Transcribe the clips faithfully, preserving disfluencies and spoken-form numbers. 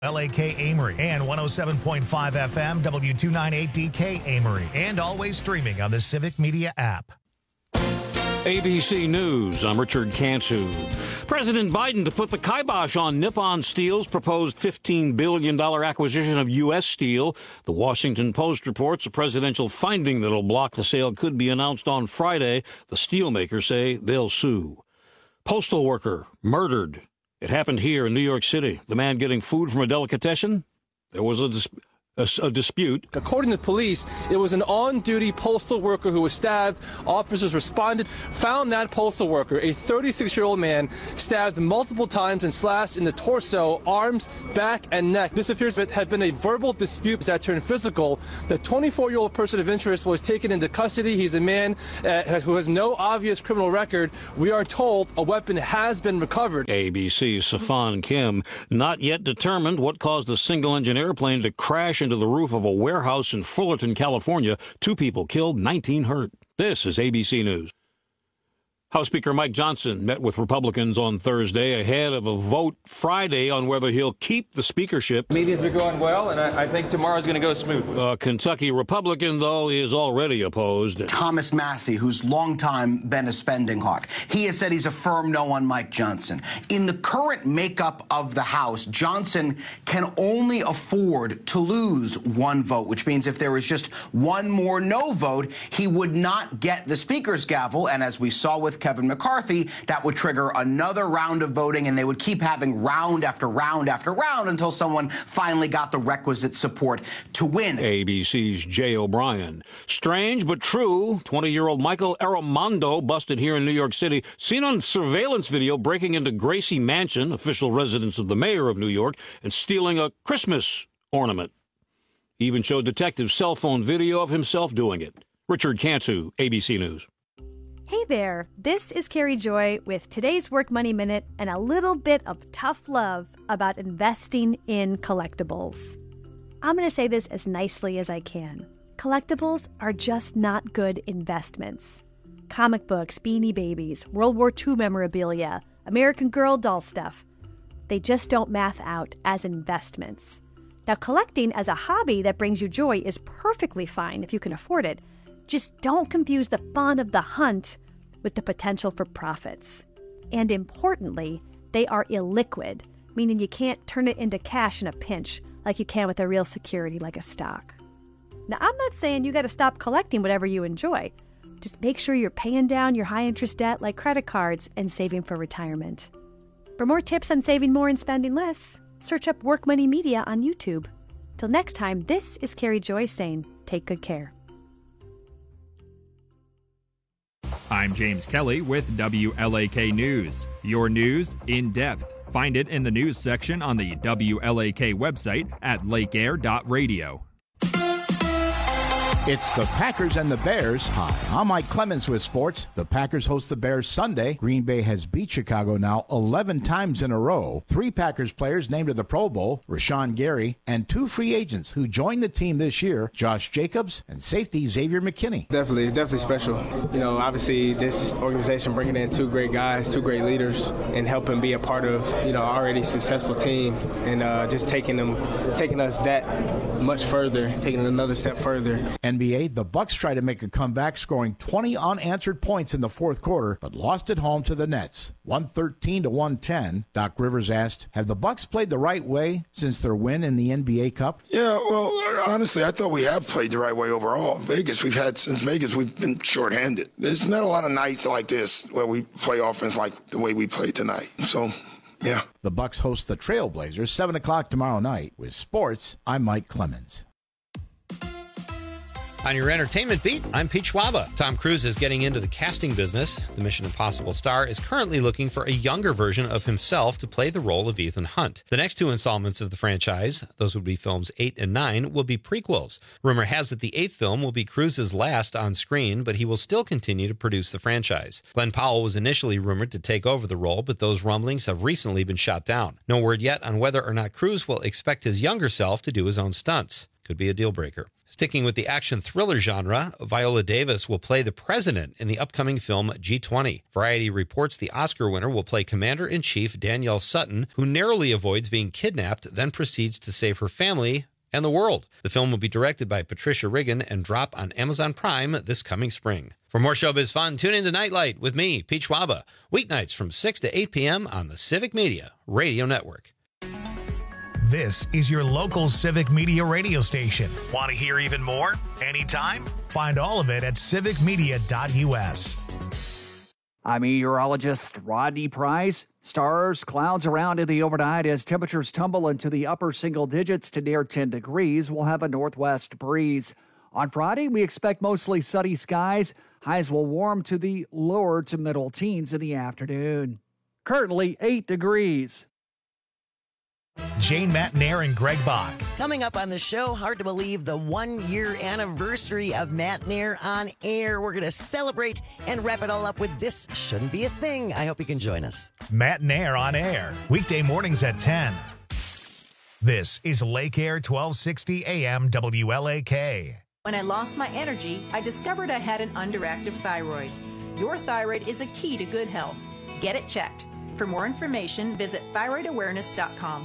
L A K Amory and one oh seven point five F M W two ninety-eight D K Amory, and always streaming on the Civic Media app. A B C News, I'm Richard Cantu. President Biden to put the kibosh on Nippon Steel's proposed fifteen billion dollars acquisition of U S Steel. The Washington Post reports a presidential finding that'll block the sale could be announced on Friday. The steelmakers say they'll sue. Postal worker murdered. It happened here in New York City. The man getting food from a delicatessen? There was a dispute. A, a dispute. According to police, it was an on-duty postal worker who was stabbed. Officers responded, found that postal worker, a thirty-six-year-old man, stabbed multiple times and slashed in the torso, arms, back, and neck. This appears to have been a verbal dispute that turned physical. The twenty-four-year-old person of interest was taken into custody. He's a man uh, who has no obvious criminal record. We are told a weapon has been recovered. A B C's Safan Kim. Not yet determined what caused a single-engine airplane to crash into the roof of a warehouse in Fullerton, California. Two people killed, nineteen hurt. This is A B C News. House Speaker Mike Johnson met with Republicans on Thursday ahead of a vote Friday on whether he'll keep the speakership. Meetings are going well, and I, I think tomorrow's going to go smooth. A Kentucky Republican, though, is already opposed. Thomas Massey, who's long time been a spending hawk. He has said he's a firm no on Mike Johnson. In the current makeup of the House, Johnson can only afford to lose one vote, which means if there was just one more no vote, he would not get the speaker's gavel. And as we saw with Kevin McCarthy, that would trigger another round of voting, and they would keep having round after round after round until someone finally got the requisite support to win. A B C's Jay O'Brien. Strange but true, twenty-year-old Michael Armando busted here in New York City, seen on surveillance video breaking into Gracie Mansion, official residence of the mayor of New York, and stealing a Christmas ornament. He even showed detectives cell phone video of himself doing it. Richard Cantu, A B C News. Hey there, this is Carrie Joy with today's Work Money Minute and a little bit of tough love about investing in collectibles. I'm going to say this as nicely as I can. Collectibles are just not good investments. Comic books, Beanie Babies, World War Two memorabilia, American Girl doll stuff. They just don't math out as investments. Now, collecting as a hobby that brings you joy is perfectly fine if you can afford it. Just don't confuse the fun of the hunt with the potential for profits. And importantly, they are illiquid, meaning you can't turn it into cash in a pinch like you can with a real security like a stock. Now, I'm not saying you got to stop collecting whatever you enjoy. Just make sure you're paying down your high-interest debt like credit cards and saving for retirement. For more tips on saving more and spending less, search up Work Money Media on YouTube. Till next time, this is Carrie Joy saying, take good care. I'm James Kelly with W L A K News. Your news in depth. Find it in the news section on the W L A K website at lake air dot radio. It's the Packers and the Bears. Hi, I'm Mike Clemens with sports. The Packers host the Bears Sunday. Green Bay has beat Chicago now eleven times in a row. Three Packers players named to the Pro Bowl, Rashawn Gary, and two free agents who joined the team this year, Josh Jacobs and safety Xavier McKinney. Definitely, it's definitely special. You know, obviously this organization bringing in two great guys, two great leaders, and helping be a part of, you know, already successful team, and uh, just taking them, taking us that much further, taking it another step further. N B A, the Bucks try to make a comeback, scoring twenty unanswered points in the fourth quarter, but lost at home to the Nets, one thirteen to one ten. Doc Rivers asked, have the Bucks played the right way since their win in the N B A Cup? Yeah, well, honestly, I thought we have played the right way overall. Vegas, we've had, since Vegas, we've been shorthanded. There's not a lot of nights like this where we play offense like the way we played tonight. So, yeah. The Bucks host the Trailblazers, seven o'clock tomorrow night. With sports, I'm Mike Clemens. On your entertainment beat, I'm Pete Schwaba. Tom Cruise is getting into the casting business. The Mission Impossible star is currently looking for a younger version of himself to play the role of Ethan Hunt. The next two installments of the franchise, those would be films eight and nine, will be prequels. Rumor has it the eighth film will be Cruise's last on screen, but he will still continue to produce the franchise. Glenn Powell was initially rumored to take over the role, but those rumblings have recently been shot down. No word yet on whether or not Cruise will expect his younger self to do his own stunts. could be a deal breaker. Sticking with the action thriller genre, Viola Davis will play the president in the upcoming film G twenty. Variety reports the Oscar winner will play Commander-in-Chief Danielle Sutton, who narrowly avoids being kidnapped, then proceeds to save her family and the world. The film will be directed by Patricia Riggin and drop on Amazon Prime this coming spring. For more showbiz fun, tune into Nightlight with me, Pete Schwaba, weeknights from six to eight p.m. on the Civic Media Radio Network. This is your local Civic Media radio station. Want to hear even more? Anytime? Find all of it at civic media dot u s. I'm meteorologist Rodney Price. Stars, clouds around in the overnight as temperatures tumble into the upper single digits to near ten degrees. We'll have a northwest breeze. On Friday, we expect mostly sunny skies. Highs will warm to the lower to middle teens in the afternoon. Currently eight degrees. Jane Matnair and Greg Bach. Coming up on the show, hard to believe the one-year anniversary of Matnair on air. We're going to celebrate and wrap it all up with This Shouldn't Be a Thing. I hope you can join us. Matnair on air, weekday mornings at ten. This is Lake Air twelve sixty A M W L A K. When I lost my energy, I discovered I had an underactive thyroid. Your thyroid is a key to good health. Get it checked. For more information, visit thyroid awareness dot com.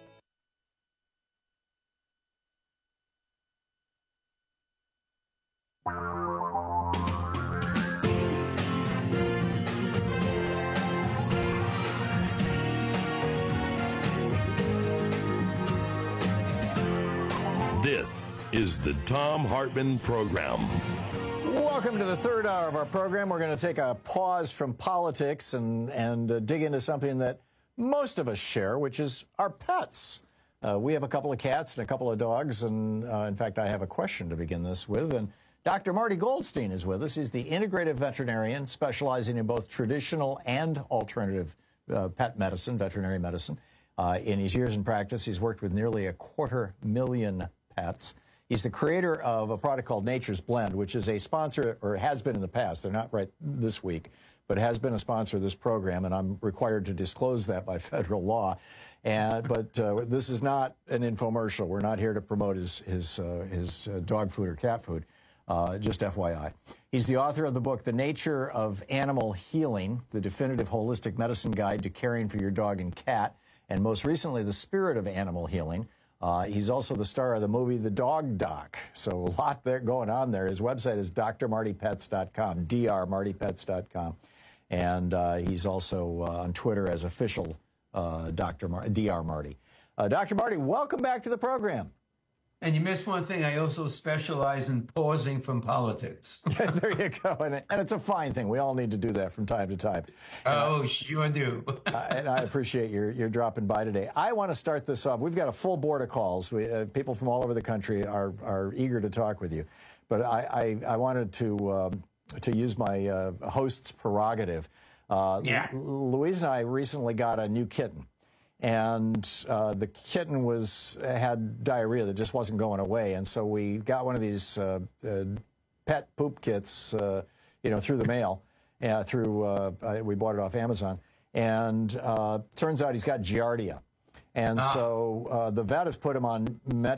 This is the Thom Hartmann Program. Welcome to the third hour of our program. We're going to take a pause from politics and, and uh, dig into something that most of us share, which is our pets. Uh, we have a couple of cats and a couple of dogs, and uh, in fact, I have a question to begin this with. And Doctor Marty Goldstein is with us. He's the integrative veterinarian specializing in both traditional and alternative uh, pet medicine, veterinary medicine. Uh, in his years in practice, he's worked with nearly a quarter million pets. He's the creator of a product called Nature's Blend, which is a sponsor, or has been in the past. They're not right this week, but has been a sponsor of this program, and I'm required to disclose that by federal law. And but uh, this is not an infomercial. We're not here to promote his his uh, his uh, dog food or cat food. Uh, just F Y I. He's the author of the book, The Nature of Animal Healing, the definitive holistic medicine guide to caring for your dog and cat, and most recently, The Spirit of Animal Healing. Uh, he's also the star of the movie The Dog Doc. So a lot there going on there. His website is d r marty pets dot com, d r marty pets dot com. And uh, he's also uh, on Twitter as official uh, Doctor Mar- D R Marty. Uh, Doctor Marty, welcome back to the program. And you missed one thing. I also specialize in pausing from politics. Yeah, there you go. And, and it's a fine thing. We all need to do that from time to time. Oh, I, sure do. uh, and I appreciate your, your dropping by today. I want to start this off. We've got a full board of calls. We, uh, people from all over the country are, are eager to talk with you. But I, I, I wanted to, um, to use my uh, host's prerogative. Uh, yeah. L- Louise and I recently got a new kitten. And uh, the kitten was had diarrhea that just wasn't going away, and so we got one of these uh, uh, pet poop kits, uh, you know, through the mail. Uh, through uh, we bought it off Amazon, and uh, turns out he's got Giardia, and ah. so uh, the vet has put him on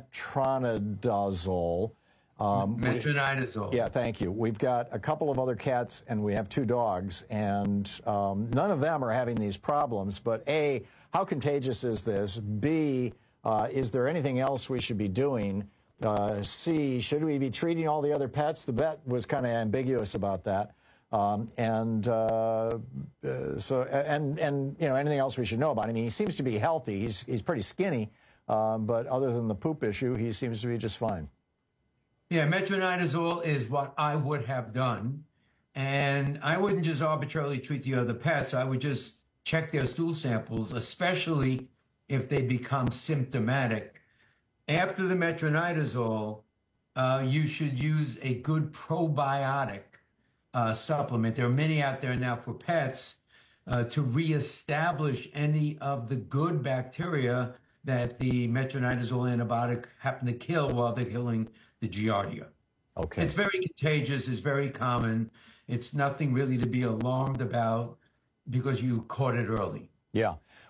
metronidazole. Um, Metronidazole. We, yeah, thank you. We've got a couple of other cats, and we have two dogs, and um, none of them are having these problems. But A, how contagious is this? B, uh, is there anything else we should be doing? Uh, C, should we be treating all the other pets? The vet was kind of ambiguous about that. Um, and uh, uh, so, and and you know, anything else we should know about? I mean, he seems to be healthy. He's he's pretty skinny, um, but other than the poop issue, he seems to be just fine. Yeah, metronidazole is what I would have done, and I wouldn't just arbitrarily treat the other pets. I would just check their stool samples, especially if they become symptomatic. After the metronidazole, uh, you should use a good probiotic uh, supplement. There are many out there now for pets uh, to reestablish any of the good bacteria that the metronidazole antibiotic happened to kill while they're killing the Giardia. Okay. It's very contagious. It's very common. It's nothing really to be alarmed about because you caught it early. Yeah.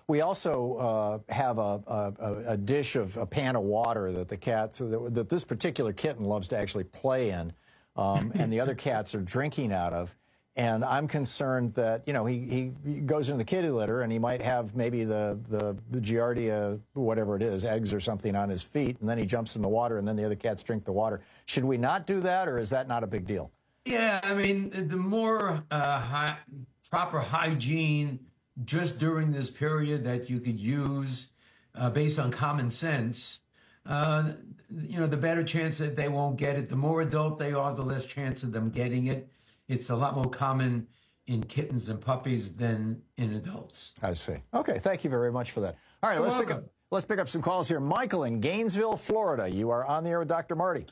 We also uh, have a, a, a dish of a pan of water that the cat, that this particular kitten loves to actually play in, um, and the other cats are drinking out of. And I'm concerned that, you know, he, he goes into the kitty litter and he might have maybe the, the, the Giardia, whatever it is, eggs or something on his feet, and then he jumps in the water and then the other cats drink the water. Should we not do that, or is that not a big deal? Yeah, I mean, the more uh, hi- proper hygiene just during this period that you could use uh, based on common sense, uh, you know, the better chance that they won't get it. The more adult they are, the less chance of them getting it. It's a lot more common in kittens and puppies than in adults. I see. Okay, thank you very much for that. All right, You're let's welcome. pick up let's pick up some calls here. Michael in Gainesville, Florida. You are on the air with Doctor Marty.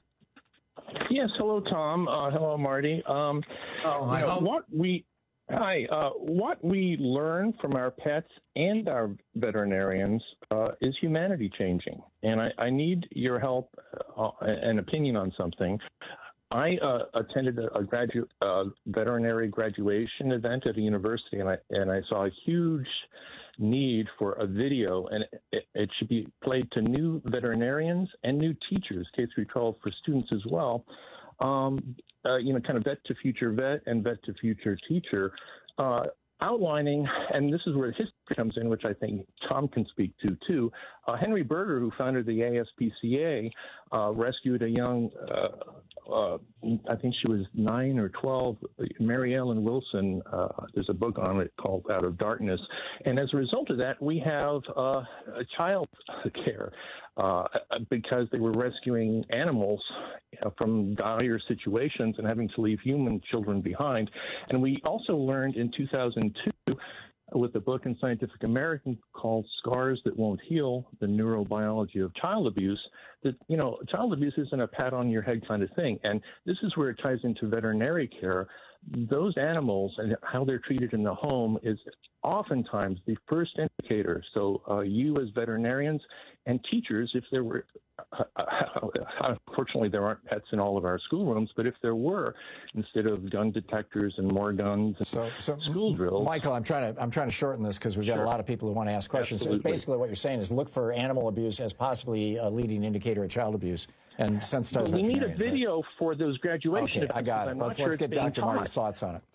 Yes, hello, Tom. Uh, hello, Marty. Um, oh, you know, what we hi, uh, what we learn from our pets and our veterinarians uh, is humanity changing, and I, I need your help uh, and opinion on something. I uh, attended a, a graduate uh, veterinary graduation event at a university, and I and I saw a huge need for a video, and it, it should be played to new veterinarians and new teachers, K through twelve, for students as well. Um, uh, you know, kind of vet to future vet and vet to future teacher, uh, outlining, and this is where history comes in, which I think Tom can speak to too. Uh, Henry Berger, who founded the A S P C A, uh, rescued a young, uh, uh, I think she was nine or twelve, Mary Ellen Wilson. Uh, there's a book on it called Out of Darkness. And as a result of that, we have uh, child care uh, because they were rescuing animals you know, from dire situations and having to leave human children behind. And we also learned in two thousand two, with a book in Scientific American called Scars That Won't Heal, The Neurobiology of Child Abuse, that, you know, child abuse isn't a pat on your head kind of thing. And this is where it ties into veterinary care. Those animals and how they're treated in the home is oftentimes the first indicator. So uh, you as veterinarians and teachers, if there were, uh, unfortunately there aren't pets in all of our schoolrooms, but if there were, instead of gun detectors and more guns and so, so school drills. Michael, I'm trying to I'm trying to shorten this because we've got Sure. a lot of people who want to ask questions. Absolutely. Basically, what you're saying is look for animal abuse as possibly a leading indicator of child abuse, and sensitize But we need a veterinarians, right? video for those graduation Okay, I got it. I'm Let's not let's sure get it's being Doctor Marty's taught. thoughts on it.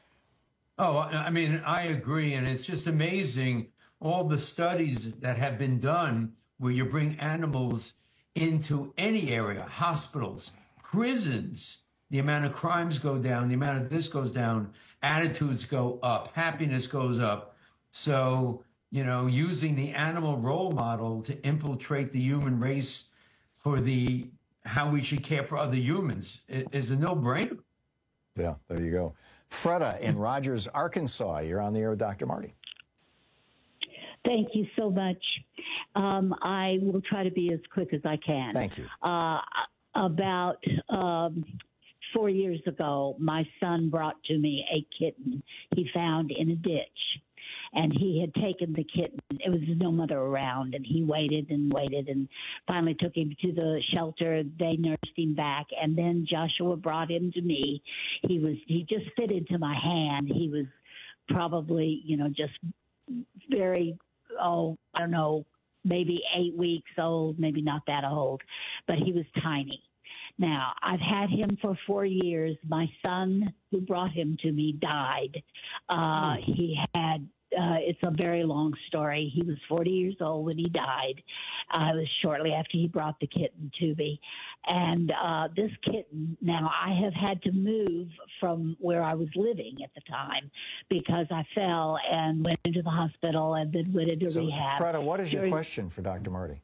Oh, I mean, I agree. And it's just amazing all the studies that have been done where you bring animals into any area, hospitals, prisons, the amount of crimes go down, the amount of this goes down, attitudes go up, happiness goes up. So, you know, using the animal role model to infiltrate the human race for the how we should care for other humans is a no-brainer. Yeah, there you go. Freda in Rogers, Arkansas. You're on the air with Doctor Marty. Thank you so much. Um, I will try to be as quick as I can. Thank you. Uh, about um, four years ago, my son brought to me a kitten he found in a ditch. And he had taken the kitten. It was no mother around, and he waited and waited and finally took him to the shelter. They nursed him back, and then Joshua brought him to me. He was he just fit into my hand. He was probably, you know, just very, oh, I don't know, maybe eight weeks old, maybe not that old, but he was tiny. Now, I've had him for four years. My son, who brought him to me, died. Uh, he had Uh, it's a very long story. He was forty years old when he died. Uh, it was shortly after he brought the kitten to me. And uh, this kitten, now I have had to move from where I was living at the time because I fell and went into the hospital and then went into So, rehab. Freda, what is your During- question for Doctor Marty?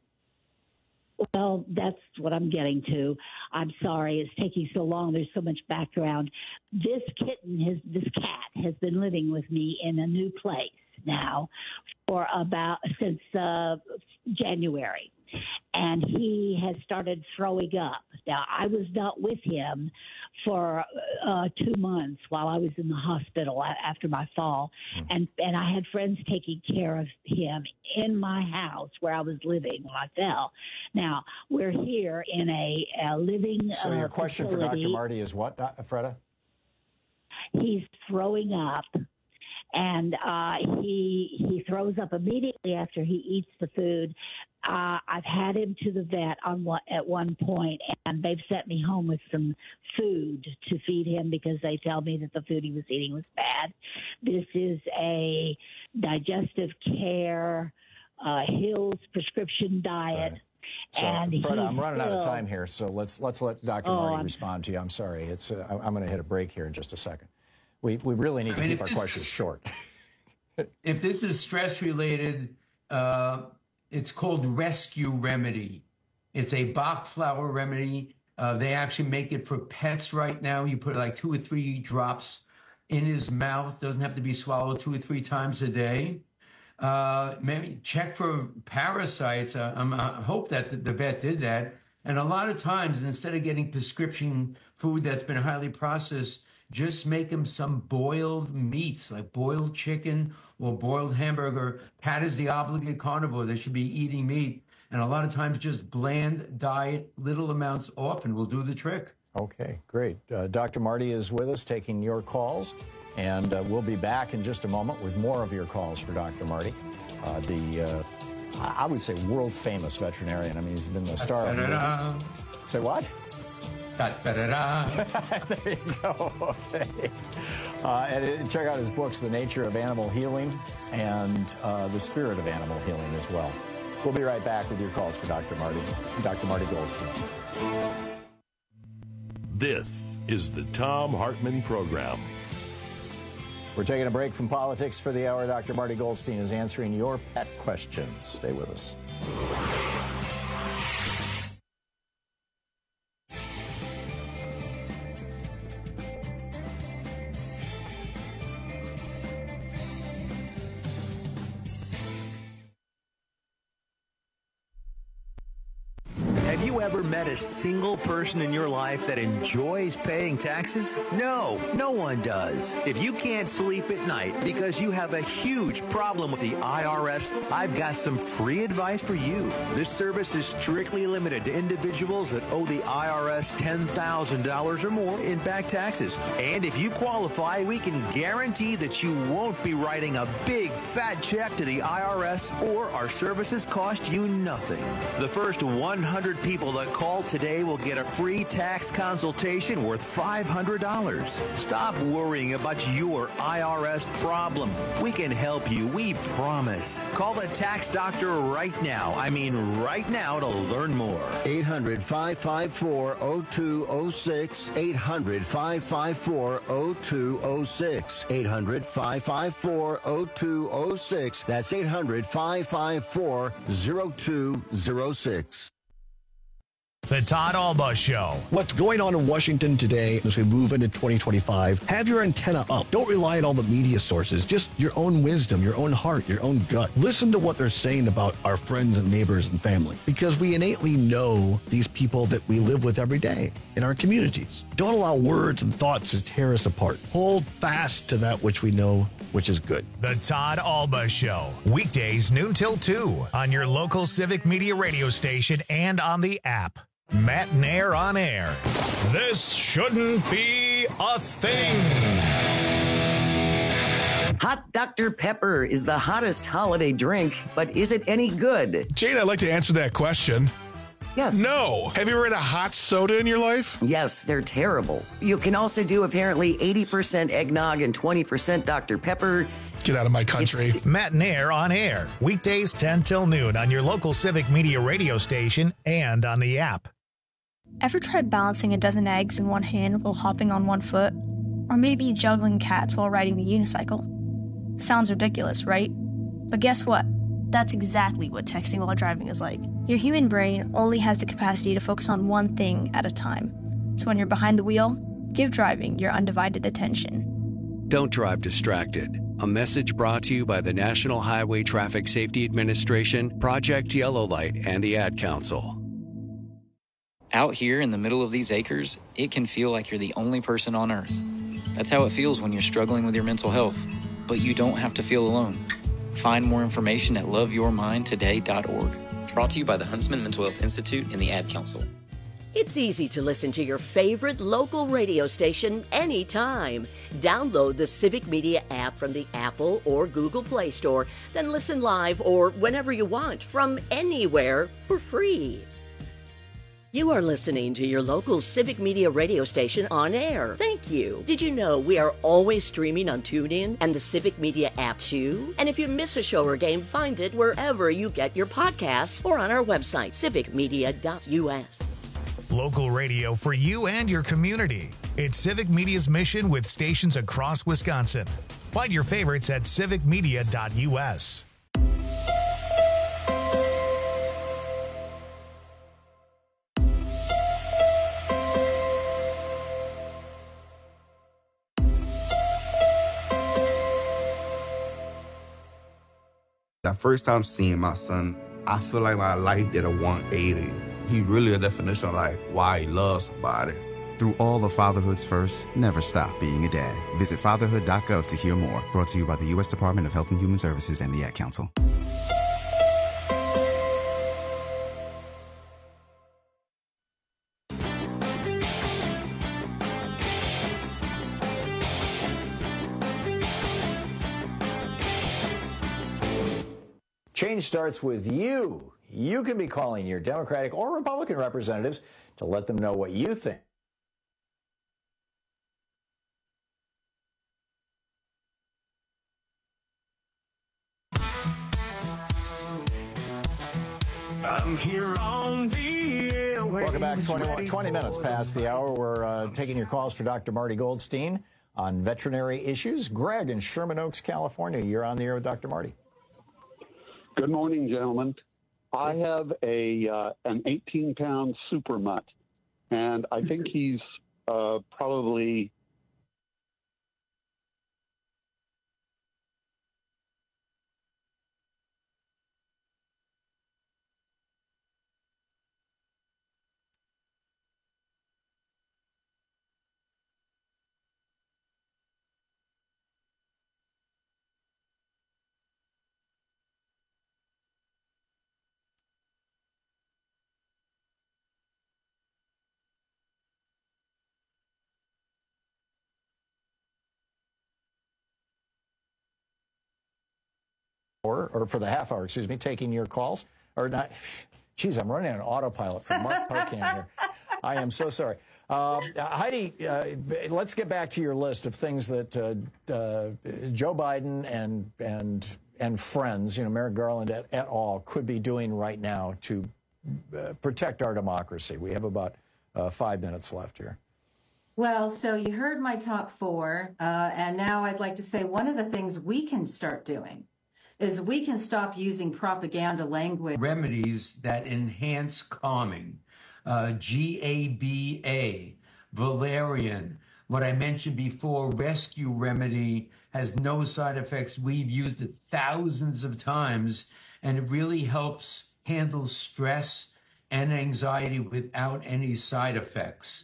Well, that's what I'm getting to. I'm sorry it's taking so long. There's so much background. This kitten, has, this cat, has been living with me in a new place now for about since uh, January. And he has started throwing up. Now, I was not with him for uh, two months while I was in the hospital after my fall. Mm. And, and I had friends taking care of him in my house where I was living when I fell. Now, we're here in a, a living So your uh, question facility. for Doctor Marty is what, Freda? He's throwing up. and uh, he he throws up immediately after he eats the food. Uh, I've had him to the vet on one, at one point, and they've sent me home with some food to feed him because they tell me that the food he was eating was bad. This is a digestive care uh, Hills prescription diet. Right. So, and Fred, I'm running still, out of time here, so let's let's let Doctor Oh, Marty I'm respond to you. I'm sorry, it's uh, I'm going to hit a break here in just a second. We we really need I to mean, keep if our this questions is- short. If this is stress related, uh, it's called Rescue Remedy. It's a Bach flower remedy. Uh, they actually make it for pets right now. You put like two or three drops in his mouth. Doesn't have to be swallowed two or three times a day. Uh, maybe check for parasites. Uh, I'm, I hope that the, the vet did that. And a lot of times, instead of getting prescription food that's been highly processed, just make him some boiled meats, like boiled chicken or boiled hamburger. Pat is the obligate carnivore. They should be eating meat. And a lot of times, just bland diet, little amounts often will do the trick. Okay, great. Uh, Doctor Marty is with us taking your calls, and uh, we'll be back in just a moment with more of your calls for Doctor Marty, uh, the, uh, I would say, world-famous veterinarian. I mean, he's been the star of Da-da-da. movies. Say what? Da-da-da-da. There you go. Okay. Uh, and uh, check out his books, The Nature of Animal Healing and uh, The Spirit of Animal Healing as well. We'll be right back with your calls for Doctor Marty, Doctor Marty Goldstein. This is the Thom Hartmann Program. We're taking a break from politics for the hour. Doctor Marty Goldstein is answering your pet questions. Stay with us. Have you ever met a single person in your life that enjoys paying taxes? No, no one does. If you can't sleep at night because you have a huge problem with the I R S, I've got some free advice for you. This service is strictly limited to individuals that owe the I R S ten thousand dollars or more in back taxes. And if you qualify, we can guarantee that you won't be writing a big fat check to the I R S, or our services cost you nothing. The first one hundred people that call today will get a free tax consultation worth five hundred dollars. Stop worrying about your I R S problem. We can help you, we promise. Call the tax doctor right now. I mean right now to learn more. eight hundred, five five four, oh two oh six. eight hundred, five five four, oh two oh six. eight hundred, five five four, oh two oh six. That's eight hundred, five five four, oh two oh six. The Todd Alba Show. What's going on in Washington today as we move into twenty twenty-five? Have your antenna up. Don't rely on all the media sources. Just your own wisdom, your own heart, your own gut. Listen to what they're saying about our friends and neighbors and family, because we innately know these people that we live with every day in our communities. Don't allow words and thoughts to tear us apart. Hold fast to that which we know, which is good. The Todd Alba Show. Weekdays noon till two on your local Civic Media radio station and on the app. Matt Nair on air. This shouldn't be a thing. Hot Doctor Pepper is the hottest holiday drink, but is it any good? Jane, I'd like to answer that question. Yes. No. Have you ever had a hot soda in your life? Yes, they're terrible. You can also do apparently eighty percent eggnog and twenty percent Doctor Pepper. Get out of my country. It's Matt Nair on air. Weekdays ten till noon on your local Civic Media radio station and on the app. Ever tried balancing a dozen eggs in one hand while hopping on one foot? Or maybe juggling cats while riding the unicycle? Sounds ridiculous, right? But guess what? That's exactly what texting while driving is like. Your human brain only has the capacity to focus on one thing at a time. So when you're behind the wheel, give driving your undivided attention. Don't drive distracted. A message brought to you by the National Highway Traffic Safety Administration, Project Yellow Light, and the Ad Council. Out here in the middle of these acres, it can feel like you're the only person on Earth. That's how it feels when you're struggling with your mental health. But you don't have to feel alone. Find more information at love your mind today dot org. Brought to you by the Huntsman Mental Health Institute and the Ad Council. It's easy to listen to your favorite local radio station anytime. Download the Civic Media app from the Apple or Google Play Store, then listen live or whenever you want from anywhere for free. You are listening to your local Civic Media radio station on air. Thank you. Did you know we are always streaming on TuneIn and the Civic Media app too? And if you miss a show or game, find it wherever you get your podcasts or on our website, civic media dot u s. Local radio for you and your community. It's Civic Media's mission with stations across Wisconsin. Find your favorites at civic media dot u s. That first time seeing my son, I feel like my life did a one eighty. He really a definition of like why he loves somebody. Through all the fatherhoods first, never stop being a dad. Visit fatherhood dot gov to hear more. Brought to you by the U S Department of Health and Human Services and the Ad Council. Change starts with you. You can be calling your Democratic or Republican representatives to let them know what you think. I'm here on the airwaves. Welcome back. twenty, twenty minutes past the hour. We're uh, taking your calls for Doctor Marty Goldstein on veterinary issues. Greg in Sherman Oaks, California. You're on the air with Doctor Marty. Good morning, gentlemen. I have a uh, an eighteen pound super mutt, and I think he's uh, probably Or, or for the half hour, excuse me, taking your calls. Or not. Geez, I'm running on autopilot from Mark Parkin here. I am so sorry. Uh, Heidi, uh, let's get back to your list of things that uh, uh, Joe Biden and and and friends, you know, Merrick Garland et, et al. Could be doing right now to uh, protect our democracy. We have about uh, five minutes left here. Well, so you heard my top four, uh, and now I'd like to say one of the things we can start doing is we can stop using propaganda language. Remedies that enhance calming. Uh, G A B A, valerian. What I mentioned before, Rescue Remedy, has no side effects. We've used it thousands of times, and it really helps handle stress and anxiety without any side effects.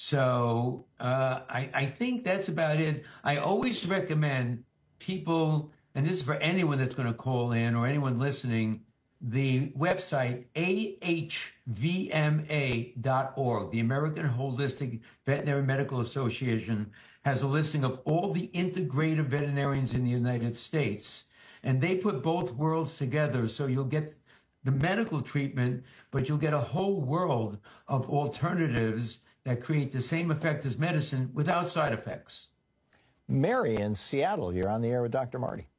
So uh, I, I think that's about it. I always recommend people, and this is for anyone that's going to call in or anyone listening, the website A H V M A dot org, the American Holistic Veterinary Medical Association, has a listing of all the integrative veterinarians in the United States. And they put both worlds together, so you'll get the medical treatment, but you'll get a whole world of alternatives that create the same effect as medicine without side effects. Mary in Seattle, you're on the air with Doctor Marty.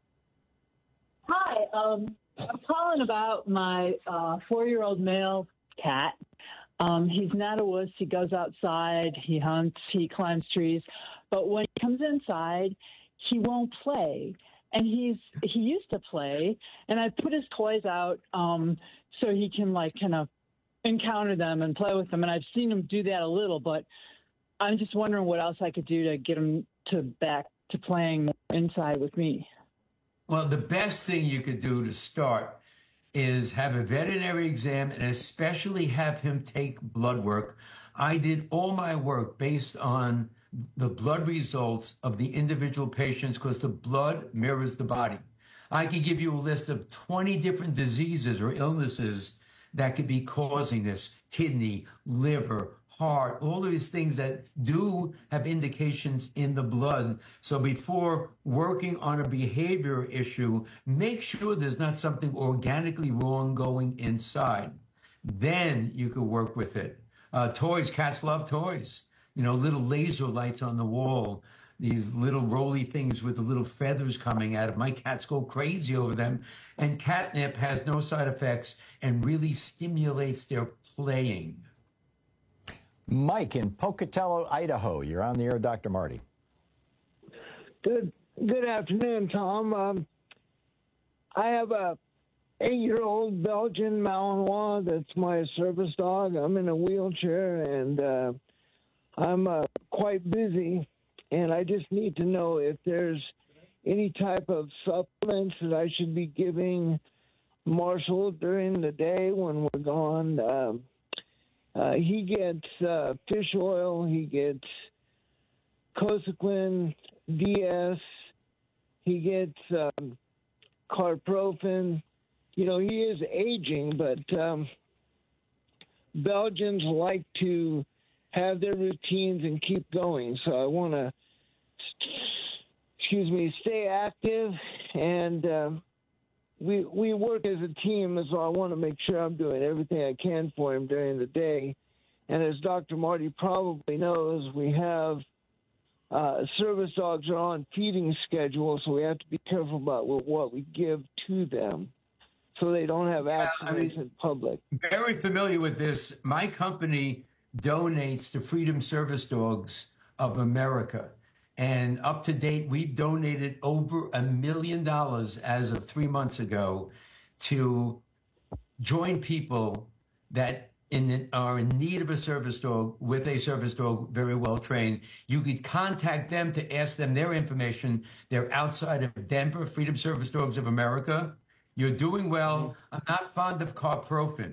Hi, um, I'm calling about my uh, four-year-old male cat. Um, he's not a wuss. He goes outside, he hunts, he climbs trees. But when he comes inside, he won't play. And he's he used to play, and I put his toys out um, so he can, like, kind of encounter them and play with them. And I've seen him do that a little, but I'm just wondering what else I could do to get him to back to playing inside with me. Well, the best thing you could do to start is have a veterinary exam and especially have him take blood work. I did all my work based on the blood results of the individual patients because the blood mirrors the body. I could give you a list of twenty different diseases or illnesses that could be causing this: kidney, liver, heart, all of these things that do have indications in the blood. So before working on a behavior issue, make sure there's not something organically wrong going inside. Then you could work with it. Uh, toys, cats love toys. You know, little laser lights on the wall, these little roly things with the little feathers coming out of. My cats go crazy over them. And catnip has no side effects and really stimulates their playing. Mike in Pocatello, Idaho. You're on the air, Doctor Marty. Good good afternoon, Tom. Um, I have a eight-year-old Belgian Malinois that's my service dog. I'm in a wheelchair, and uh, I'm uh, quite busy, and I just need to know if there's any type of supplements that I should be giving Marshall during the day when we're gone. Um, Uh, he gets uh, fish oil, he gets Cosequin D S, he gets um, Carprofen. You know, he is aging, but um, Belgians like to have their routines and keep going. So I want to, excuse me, stay active, and uh, we we work as a team, and so I want to make sure I'm doing everything I can for him during the day. And as Doctor Marty probably knows, we have uh, service dogs are on feeding schedules, so we have to be careful about what we give to them so they don't have accidents yeah, I mean, in public. Very familiar with this. My company donates to Freedom Service Dogs of America. And up to date, we've donated over a million dollars as of three months ago to join people that in, are in need of a service dog with a service dog very well trained. You could contact them to ask them their information. They're outside of Denver, Freedom Service Dogs of America. You're doing well. I'm not fond of Carprofen.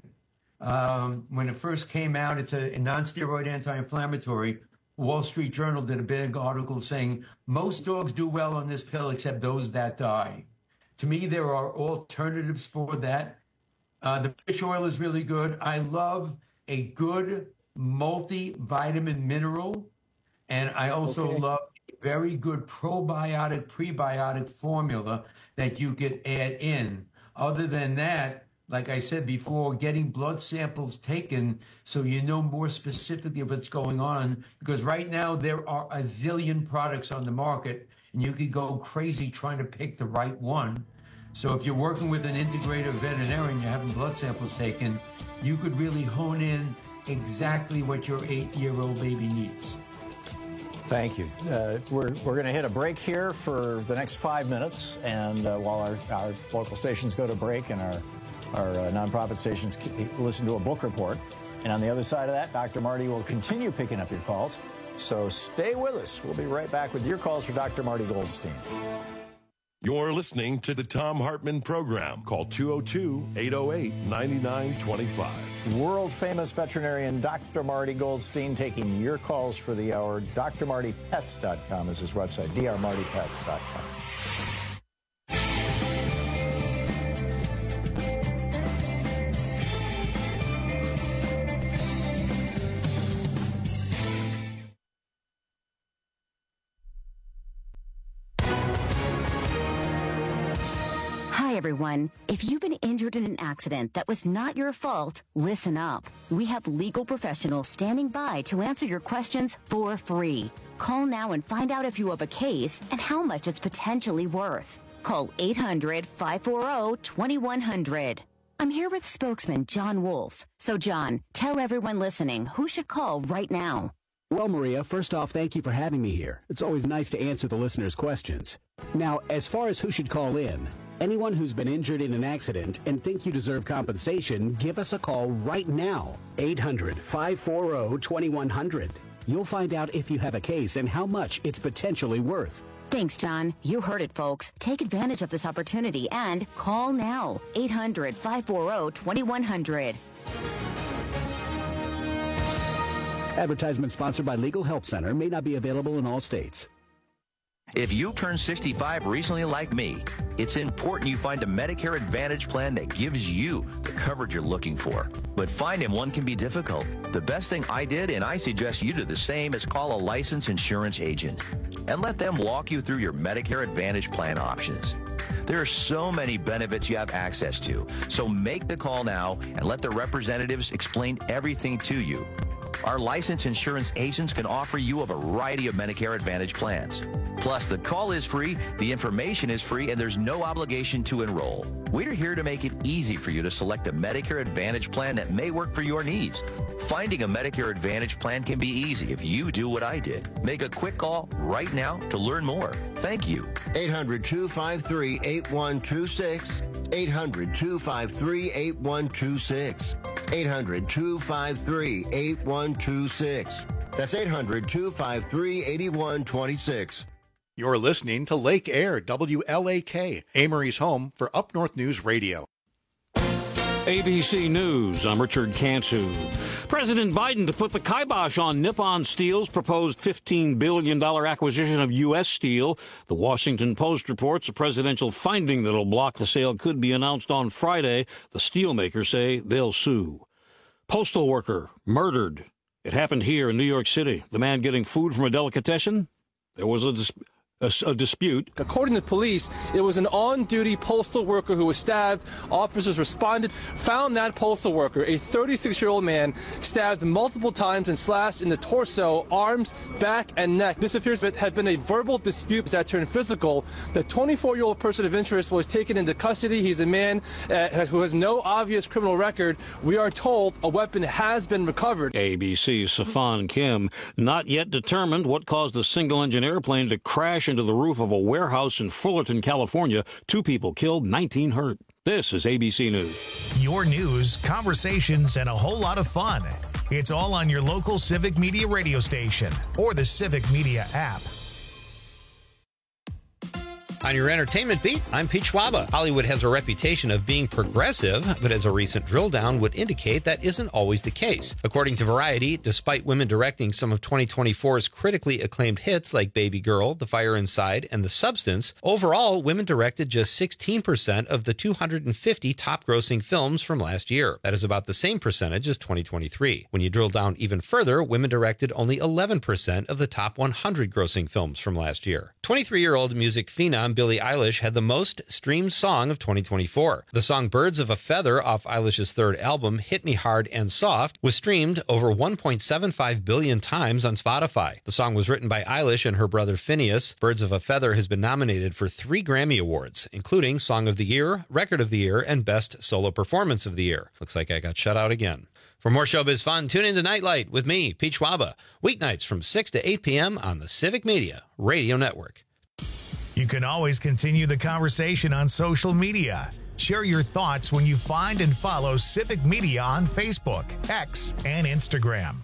Um, when it first came out, it's a, a non-steroid anti-inflammatory. Wall Street Journal did a big article saying most dogs do well on this pill except those that die. To me, there are alternatives for that. Uh, the fish oil is really good. I love a good multivitamin mineral. And I also okay. love a very good probiotic, prebiotic formula that you could add in. Other than that, like I said before, getting blood samples taken so you know more specifically what's going on. Because right now there are a zillion products on the market, and you could go crazy trying to pick the right one. So if you're working with an integrative veterinarian, you're having blood samples taken, you could really hone in exactly what your eight-year-old baby needs. Thank you. Uh, we're we're going to hit a break here for the next five minutes, and uh, while our, our local stations go to break and our Our uh, nonprofit stations listen to a book report. And on the other side of that, Doctor Marty will continue picking up your calls. So stay with us. We'll be right back with your calls for Doctor Marty Goldstein. You're listening to the Thom Hartmann Program. Call two oh two, eight oh eight, nine nine two five. World-famous veterinarian Doctor Marty Goldstein taking your calls for the hour. D R marty pets dot com is his website, D R marty pets dot com. Everyone, if you've been injured in an accident that was not your fault, listen up. We have legal professionals standing by to answer your questions for free. Call now and find out if you have a case and how much it's potentially worth. Call eight hundred, five four zero, two one zero zero. I'm here with spokesman John Wolf. So John, tell everyone listening who should call right now. Well, Maria, first off, thank you for having me here. It's always nice to answer the listeners' questions. Now, as far as who should call in, anyone who's been injured in an accident and think you deserve compensation, give us a call right now. eight hundred, five four zero, two one zero zero. You'll find out if you have a case and how much it's potentially worth. Thanks, John. You heard it, folks. Take advantage of this opportunity and call now. eight hundred, five four zero, two one zero zero. Advertisement sponsored by Legal Help Center may not be available in all states. If you turned sixty-five recently like me, it's important you find a Medicare Advantage plan that gives you the coverage you're looking for. But finding one can be difficult. The best thing I did, and I suggest you do the same, is call a licensed insurance agent and let them walk you through your Medicare Advantage plan options. There are so many benefits you have access to, so make the call now and let the representatives explain everything to you. Our licensed insurance agents can offer you a variety of Medicare Advantage plans. Plus, the call is free, the information is free, and there's no obligation to enroll. We're here to make it easy for you to select a Medicare Advantage plan that may work for your needs. Finding a Medicare Advantage plan can be easy if you do what I did. Make a quick call right now to learn more. Thank you. eight hundred, two five three, eight one two six. eight hundred, two five three, eight one two six. eight hundred, two five three, eight one two six. That's eight hundred, two five three, eight one two six. You're listening to Lake Air, W L A K, Amory's home for Up North News Radio. A B C News, I'm Richard Kansu. President Biden to put the kibosh on Nippon Steel's proposed fifteen billion dollars acquisition of U S Steel. The Washington Post reports a presidential finding that'll block the sale could be announced on Friday. The steelmakers say they'll sue. Postal worker murdered. It happened here in New York City. The man getting food from a delicatessen. There was a dispute. A, a dispute. According to police, it was an on-duty postal worker who was stabbed. Officers responded, found that postal worker, a thirty-six-year-old man, stabbed multiple times and slashed in the torso, arms, back, and neck. This appears to have been a verbal dispute that turned physical. The twenty-four-year-old person of interest was taken into custody. He's a man uh, who has no obvious criminal record. We are told a weapon has been recovered. A B C's Safan Kim, not yet determined what caused a single-engine airplane to crash into the roof of a warehouse in Fullerton, California. Two people killed, nineteen hurt. This is A B C News. Your news, conversations, and a whole lot of fun. It's all on your local Civic Media radio station or the Civic Media app. On your entertainment beat, I'm Pete Schwaba. Hollywood has a reputation of being progressive, but as a recent drill down would indicate, that isn't always the case. According to Variety, despite women directing some of twenty twenty-four's critically acclaimed hits like Baby Girl, The Fire Inside, and The Substance, overall, women directed just sixteen percent of the two hundred fifty top-grossing films from last year. That is about the same percentage as twenty twenty-three. When you drill down even further, women directed only eleven percent of the top one hundred grossing films from last year. twenty-three-year-old music phenom Billie Eilish had the most streamed song of twenty twenty-four. The song Birds of a Feather off Eilish's third album, Hit Me Hard and Soft, was streamed over one point seven five billion times on Spotify. The song was written by Eilish and her brother Phineas. Birds of a Feather has been nominated for three Grammy Awards, including Song of the Year, Record of the Year, and Best Solo Performance of the Year. Looks like I got shut out again. For more showbiz fun, tune in to Nightlight with me, Pete Schwaba, weeknights from six to eight p.m. on the Civic Media Radio Network. You can always continue the conversation on social media. Share your thoughts when you find and follow Civic Media on Facebook, X, and Instagram.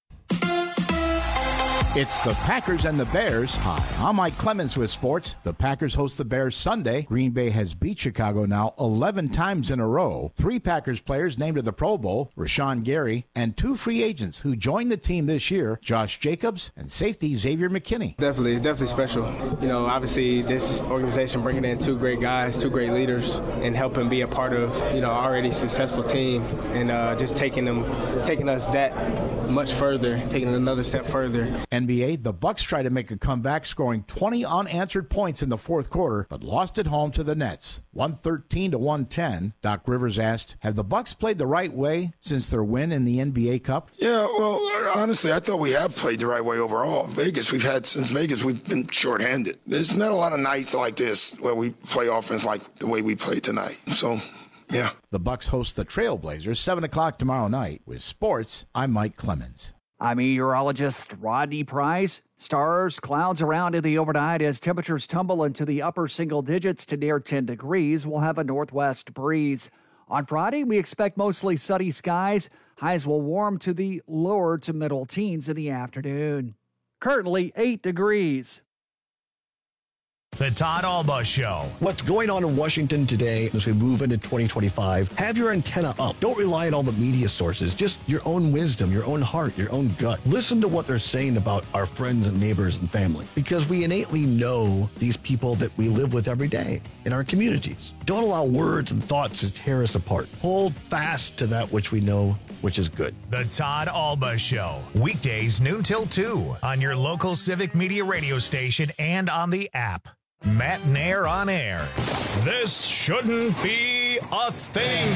It's the Packers and the Bears. Hi, I'm Mike Clemens with sports. The Packers host the Bears Sunday. Green Bay has beat Chicago now eleven times in a row. Three Packers players named to the Pro Bowl, Rashawn Gary, and two free agents who joined the team this year, Josh Jacobs and safety Xavier McKinney. Definitely, it's definitely special. You know, obviously this organization bringing in two great guys, two great leaders, and helping be a part of, you know, already successful team, and uh, just taking them, taking us that much further, taking another step further. N B A, the Bucks tried to make a comeback, scoring twenty unanswered points in the fourth quarter, but lost at home to the Nets, one thirteen to one ten. Doc Rivers asked, have the Bucks played the right way since their win in the N B A Cup? Yeah, well, honestly, I thought we have played the right way overall. Vegas, we've had, since Vegas, we've been shorthanded. There's not a lot of nights like this where we play offense like the way we played tonight. So, yeah. The Bucks host the Trailblazers, seven o'clock tomorrow night. With sports, I'm Mike Clemens. I'm meteorologist Rodney Price. Stars, clouds around in the overnight as temperatures tumble into the upper single digits to near ten degrees. We'll have a northwest breeze. On Friday, we expect mostly sunny skies. Highs will warm to the lower to middle teens in the afternoon. Currently eight degrees. The Todd Alba Show. What's going on in Washington today as we move into twenty twenty-five? Have your antenna up. Don't rely on all the media sources. Just your own wisdom, your own heart, your own gut. Listen to what they're saying about our friends and neighbors and family, because we innately know these people that we live with every day in our communities. Don't allow words and thoughts to tear us apart. Hold fast to that which we know, which is good. The Todd Alba Show. Weekdays noon till two on your local Civic Media radio station and on the app. Matt Nair on air. This shouldn't be a thing.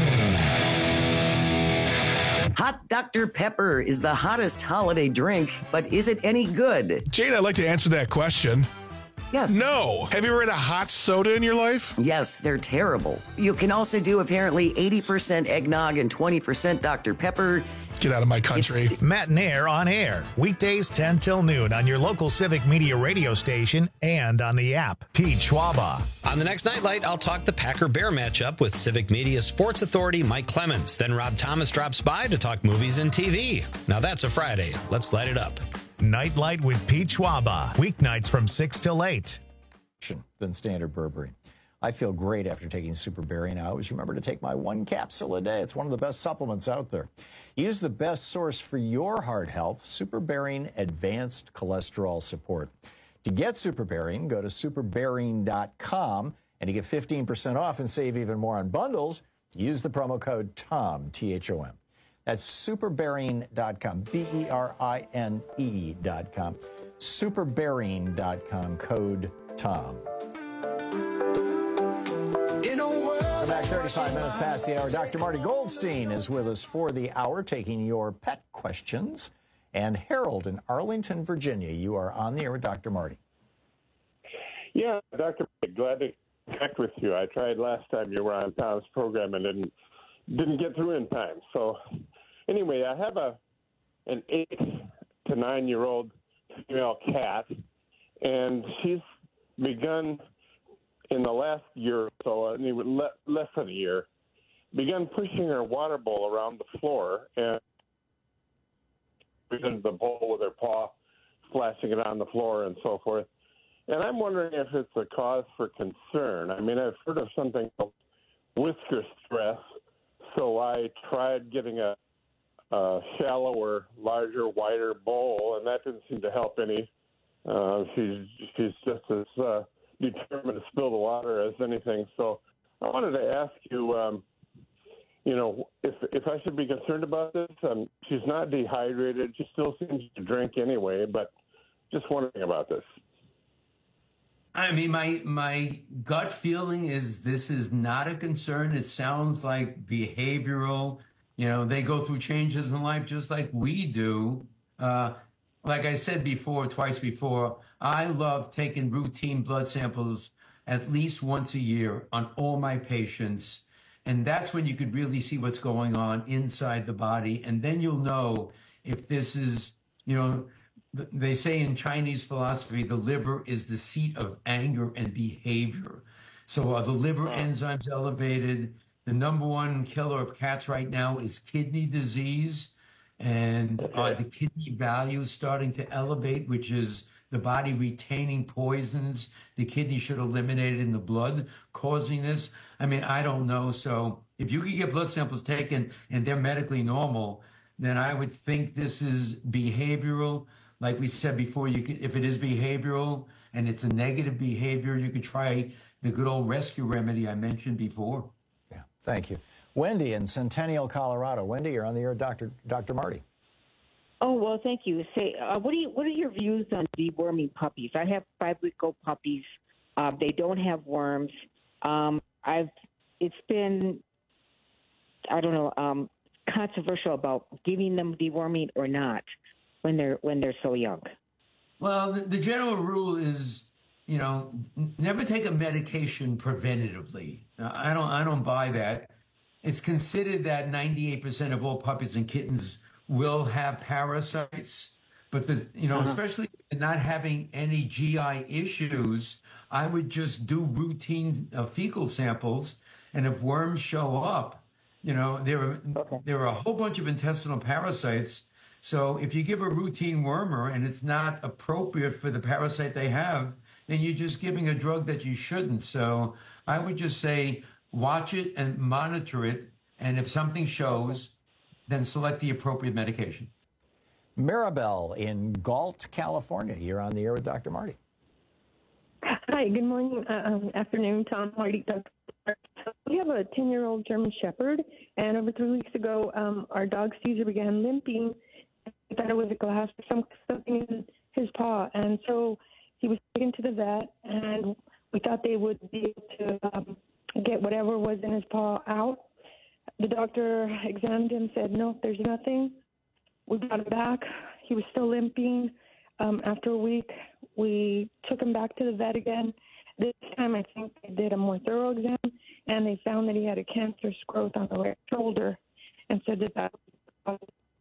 Hot Doctor Pepper is the hottest holiday drink, but is it any good? Jane, I'd like to answer that question. Yes. No. Have you ever had a hot soda in your life? Yes, they're terrible. You can also do apparently eighty percent eggnog and twenty percent Doctor Pepper. Get out of my country. It's Matt Nair on air. Weekdays ten till noon on your local Civic Media radio station and on the app. Pete Schwaba. On the next Nightlight, I'll talk the Packer-Bear matchup with Civic Media sports authority Mike Clemens. Then Rob Thomas drops by to talk movies and T V. Now that's a Friday. Let's light it up. Nightlight with Pete Schwaba. Weeknights from six till eight. Than standard Burberry. I feel great after taking Super Berry. Now, I always remember to take my one capsule a day. It's one of the best supplements out there. Use the best source for your heart health, Super Berry Advanced Cholesterol Support. To get Super Berry, go to super berry dot com, and to get fifteen percent off and save even more on bundles, use the promo code TOM, T H O M. That's super berry dot com, B E R I N E dot com, super berry dot com, code TOM. We're back thirty-five minutes past the hour. Doctor Marty Goldstein is with us for the hour, taking your pet questions. And Harold in Arlington, Virginia, you are on the air with Doctor Marty. Yeah, Doctor Marty, glad to connect with you. I tried last time you were on Tom's program and didn't didn't get through in time. So anyway, I have a an eight to nine year old female cat, and she's begun in the last year or so, and even le- less than a year, began pushing her water bowl around the floor and into the bowl with her paw, splashing it on the floor and so forth. And I'm wondering if it's a cause for concern. I mean, I've heard of something called whisker stress, so I tried getting a, a shallower, larger, wider bowl, and that didn't seem to help any. Uh, she's she's just as uh, determined to spill the water as anything. So I wanted to ask you, um, you know, if if I should be concerned about this. Um, she's not dehydrated. She still seems to drink anyway, but just wondering about this. I mean, my my gut feeling is this is not a concern. It sounds like behavioral. You know, they go through changes in life just like we do. Uh, like I said before, twice before, I love taking routine blood samples at least once a year on all my patients. And that's when you could really see what's going on inside the body. And then you'll know if this is, you know, they say in Chinese philosophy, the liver is the seat of anger and behavior. So are the liver enzymes elevated? The number one killer of cats right now is kidney disease. And are the kidney values starting to elevate, which is the body retaining poisons the kidney should eliminate in the blood, causing this? I mean, I don't know. So if you could get blood samples taken and they're medically normal, then I would think this is behavioral. Like we said before, you could, if it is behavioral and it's a negative behavior, you could try the good old rescue remedy I mentioned before. Yeah, thank you. Wendy in Centennial, Colorado. Wendy, you're on the air with Doctor Doctor Marty. Oh, well, thank you. Say, uh, what do you what are your views on deworming puppies? I have five-week-old puppies. Uh, they don't have worms. Um, I've it's been I don't know um, controversial about giving them deworming or not when they're when they're so young. Well, the, the general rule is, you know, n- never take a medication preventatively. Now, I don't I don't buy that. It's considered that ninety-eight percent of all puppies and kittens will have parasites, but the you know, uh-huh. especially not having any G I issues, I would just do routine uh, fecal samples, and if worms show up, you know, there are okay. there are a whole bunch of intestinal parasites. So if you give a routine wormer and it's not appropriate for the parasite they have, then you're just giving a drug that you shouldn't. So I would just say watch it and monitor it. And if something shows, then select the appropriate medication. Maribel in Galt, California. You're on the air with Doctor Marty. Hi, good morning, uh, um, afternoon, Tom, Marty, Doctor We have a ten-year-old German Shepherd, and over three weeks ago, um, our dog Caesar began limping. We thought it was a glass or some, something in his paw, and so he was taken to the vet, and we thought they would be able to um, get whatever was in his paw out. The doctor examined him, said, no, there's nothing. We brought him back. He was still limping. Um, after a week, we took him back to the vet again. This time, I think they did a more thorough exam, and they found that he had a cancerous growth on the right shoulder and said that that was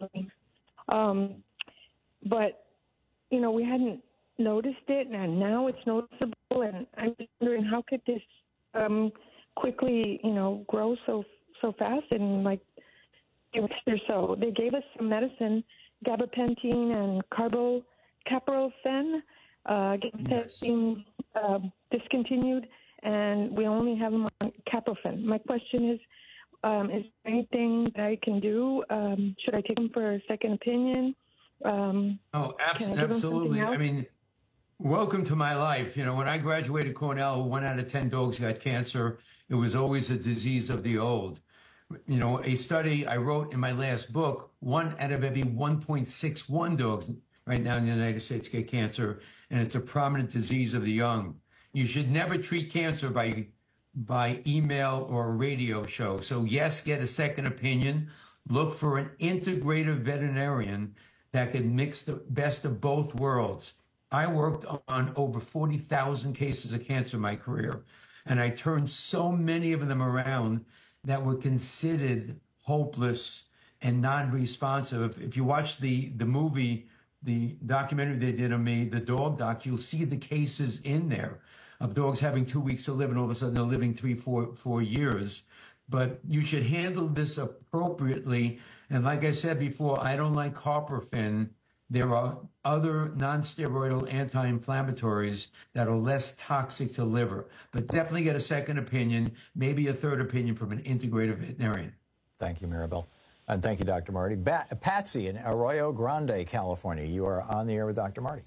um, but, you know, we hadn't noticed it, and now it's noticeable, and I'm just wondering how could this um, quickly, you know, grow so so fast in like a week or so. They gave us some medicine, gabapentin and carbo caprofen. Uh, gabapentin uh, discontinued, and we only have them on caprofen. My question is, um, is there anything that I can do? Um, should I take them for a second opinion? Um, oh, abs- can I give them absolutely. something else? I mean, welcome to my life. You know, when I graduated Cornell, one out of ten dogs got cancer. It was always a disease of the old. You know, a study I wrote in my last book, one out of every one point six one dogs right now in the United States get cancer, and it's a prominent disease of the young. You should never treat cancer by by email or a radio show. So yes, get a second opinion. Look for an integrative veterinarian that can mix the best of both worlds. I worked on over forty thousand cases of cancer in my career, and I turned so many of them around that were considered hopeless and non-responsive. If you watch the, the movie, the documentary they did on me, the dog doc, you'll see the cases in there of dogs having two weeks to live and all of a sudden they're living three, four, four years. But you should handle this appropriately. And like I said before, I don't like carprofen. There are other non-steroidal anti-inflammatories that are less toxic to liver. But definitely get a second opinion, maybe a third opinion from an integrative veterinarian. Thank you, Maribel. And thank you, Doctor Marty. Ba- Patsy in Arroyo Grande, California. You are on the air with Doctor Marty.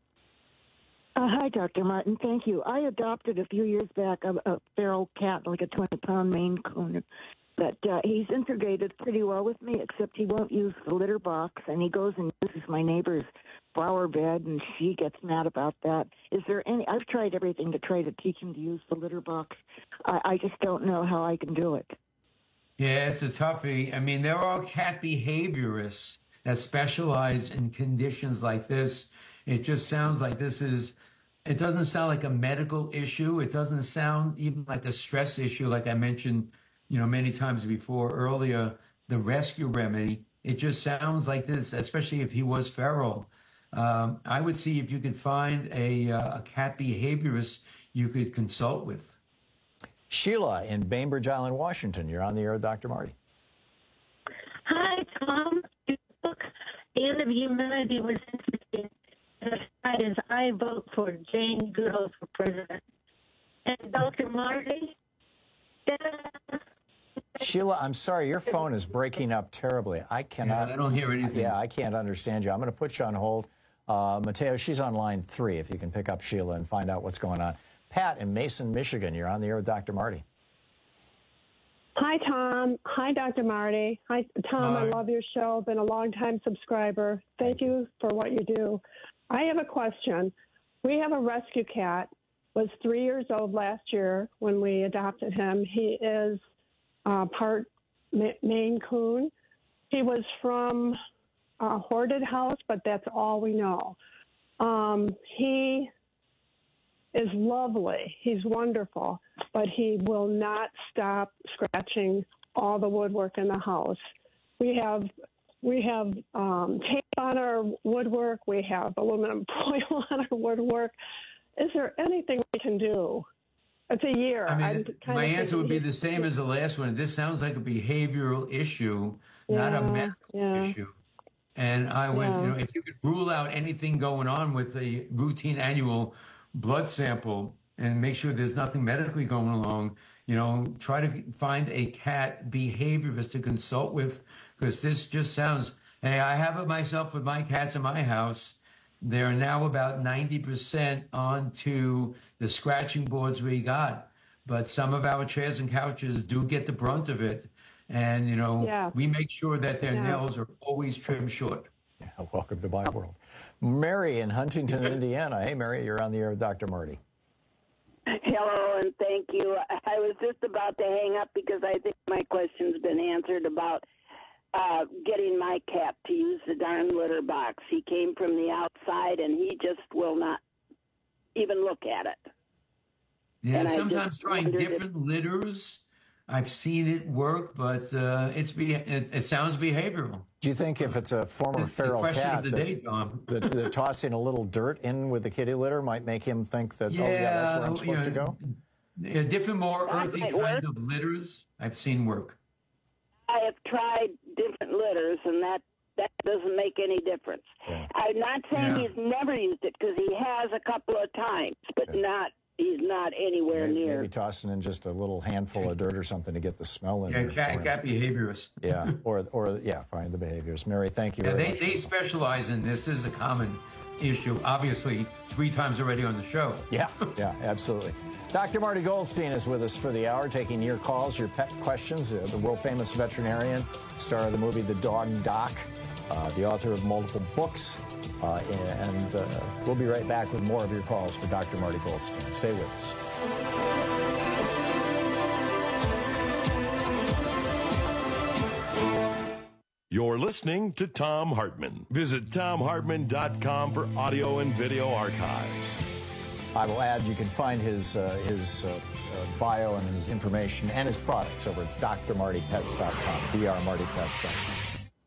Uh, hi, Doctor Martin. Thank you. I adopted a few years back a, a feral cat, like a twenty-pound Maine Coon. But uh, he's integrated pretty well with me, except he won't use the litter box, and he goes and uses my neighbor's flower bed, and she gets mad about that. Is there any? I've tried everything to try to teach him to use the litter box. I, I just don't know how I can do it. Yeah, it's a toughie. I mean, there are cat behaviorists that specialize in conditions like this. It just sounds like this is, it doesn't sound like a medical issue. It doesn't sound even like a stress issue, like I mentioned, you know, many times before earlier, the rescue remedy. It just sounds like this, especially if he was feral. Um, I would see if you could find a, uh, a cat behaviorist you could consult with. Sheila in Bainbridge Island, Washington. You're on the air with Doctor Marty. Hi, Tom. The book, The End of Humanity, was interesting. As I vote for Jane Goodall for president. And Doctor Marty? Sheila, I'm sorry, your phone is breaking up terribly. I cannot. Yeah, I don't hear anything. Yeah, I can't understand you. I'm going to put you on hold. Uh, Mateo, she's on line three, if you can pick up Sheila and find out what's going on. Pat in Mason, Michigan, you're on the air with Doctor Marty. Hi, Tom. Hi, Doctor Marty. Hi, Tom. Hi. I love your show. Been a long-time subscriber. Thank you for what you do. I have a question. We have a rescue cat. Was three years old last year when we adopted him. He is uh, part Maine Coon. He was from a hoarded house, but that's all we know. Um, he is lovely. He's wonderful, but he will not stop scratching all the woodwork in the house. We have we have um, tape on our woodwork. We have aluminum foil on our woodwork. Is there anything we can do? It's a year. I mean, I'm kind my of answer would be thinking- the same as the last one. This sounds like a behavioral issue, not a Yeah, medical yeah. issue. And I would, Yeah. you know, if you could rule out anything going on with the routine annual blood sample and make sure there's nothing medically going along. You know, try to find a cat behaviorist to consult with, because this just sounds, hey, I have it myself with my cats in my house. They're now about ninety percent onto the scratching boards we got. But some of our chairs and couches do get the brunt of it. And, you know, Yeah. we make sure that their Yeah. nails are always trimmed short. Yeah, welcome to my world. Mary in Huntington, Indiana. Hey, Mary, you're on the air with Doctor Marty. Hello, and thank you. I was just about to hang up because I think my question's been answered about uh, getting my cat to use the darn litter box. He came from the outside, and he just will not even look at it. Yeah, And I sometimes just trying wondered if- different litters. I've seen it work, but uh, it's be it, it sounds behavioral. Do you think if it's a former It's the feral question cat of the that, day, Tom. that they're tossing a little dirt in with the kitty litter might make him think that, oh, yeah, that's where I'm supposed to go? Yeah, different, more That earthy might kind work. of litters I've seen work. I have tried different litters, and that, that doesn't make any difference. I'm not saying Yeah. he's never used it, because he has a couple of times, but not he's not anywhere Maybe, near. maybe tossing in just a little handful of dirt or something to get the smell in Yeah, there. cat, for him. cat behaviorists. Yeah, or, or yeah, find the behaviors. Mary, thank you Yeah, very they, much. they specialize in this. This is a common issue, obviously, three times already on the show. Yeah, yeah, absolutely. Doctor Marty Goldstein is with us for the hour, taking your calls, your pet questions. Uh, the world-famous veterinarian, star of the movie The Dog Doc, uh, the author of multiple books. Uh, and uh, we'll be right back with more of your calls for Doctor Marty Goldstein. Stay with us. You're listening to Thom Hartmann. Visit Thom Hartmann dot com for audio and video archives. I will add you can find his uh, his uh, uh, bio and his information and his products over at D R Marty Pets dot com, D R Marty Pets dot com.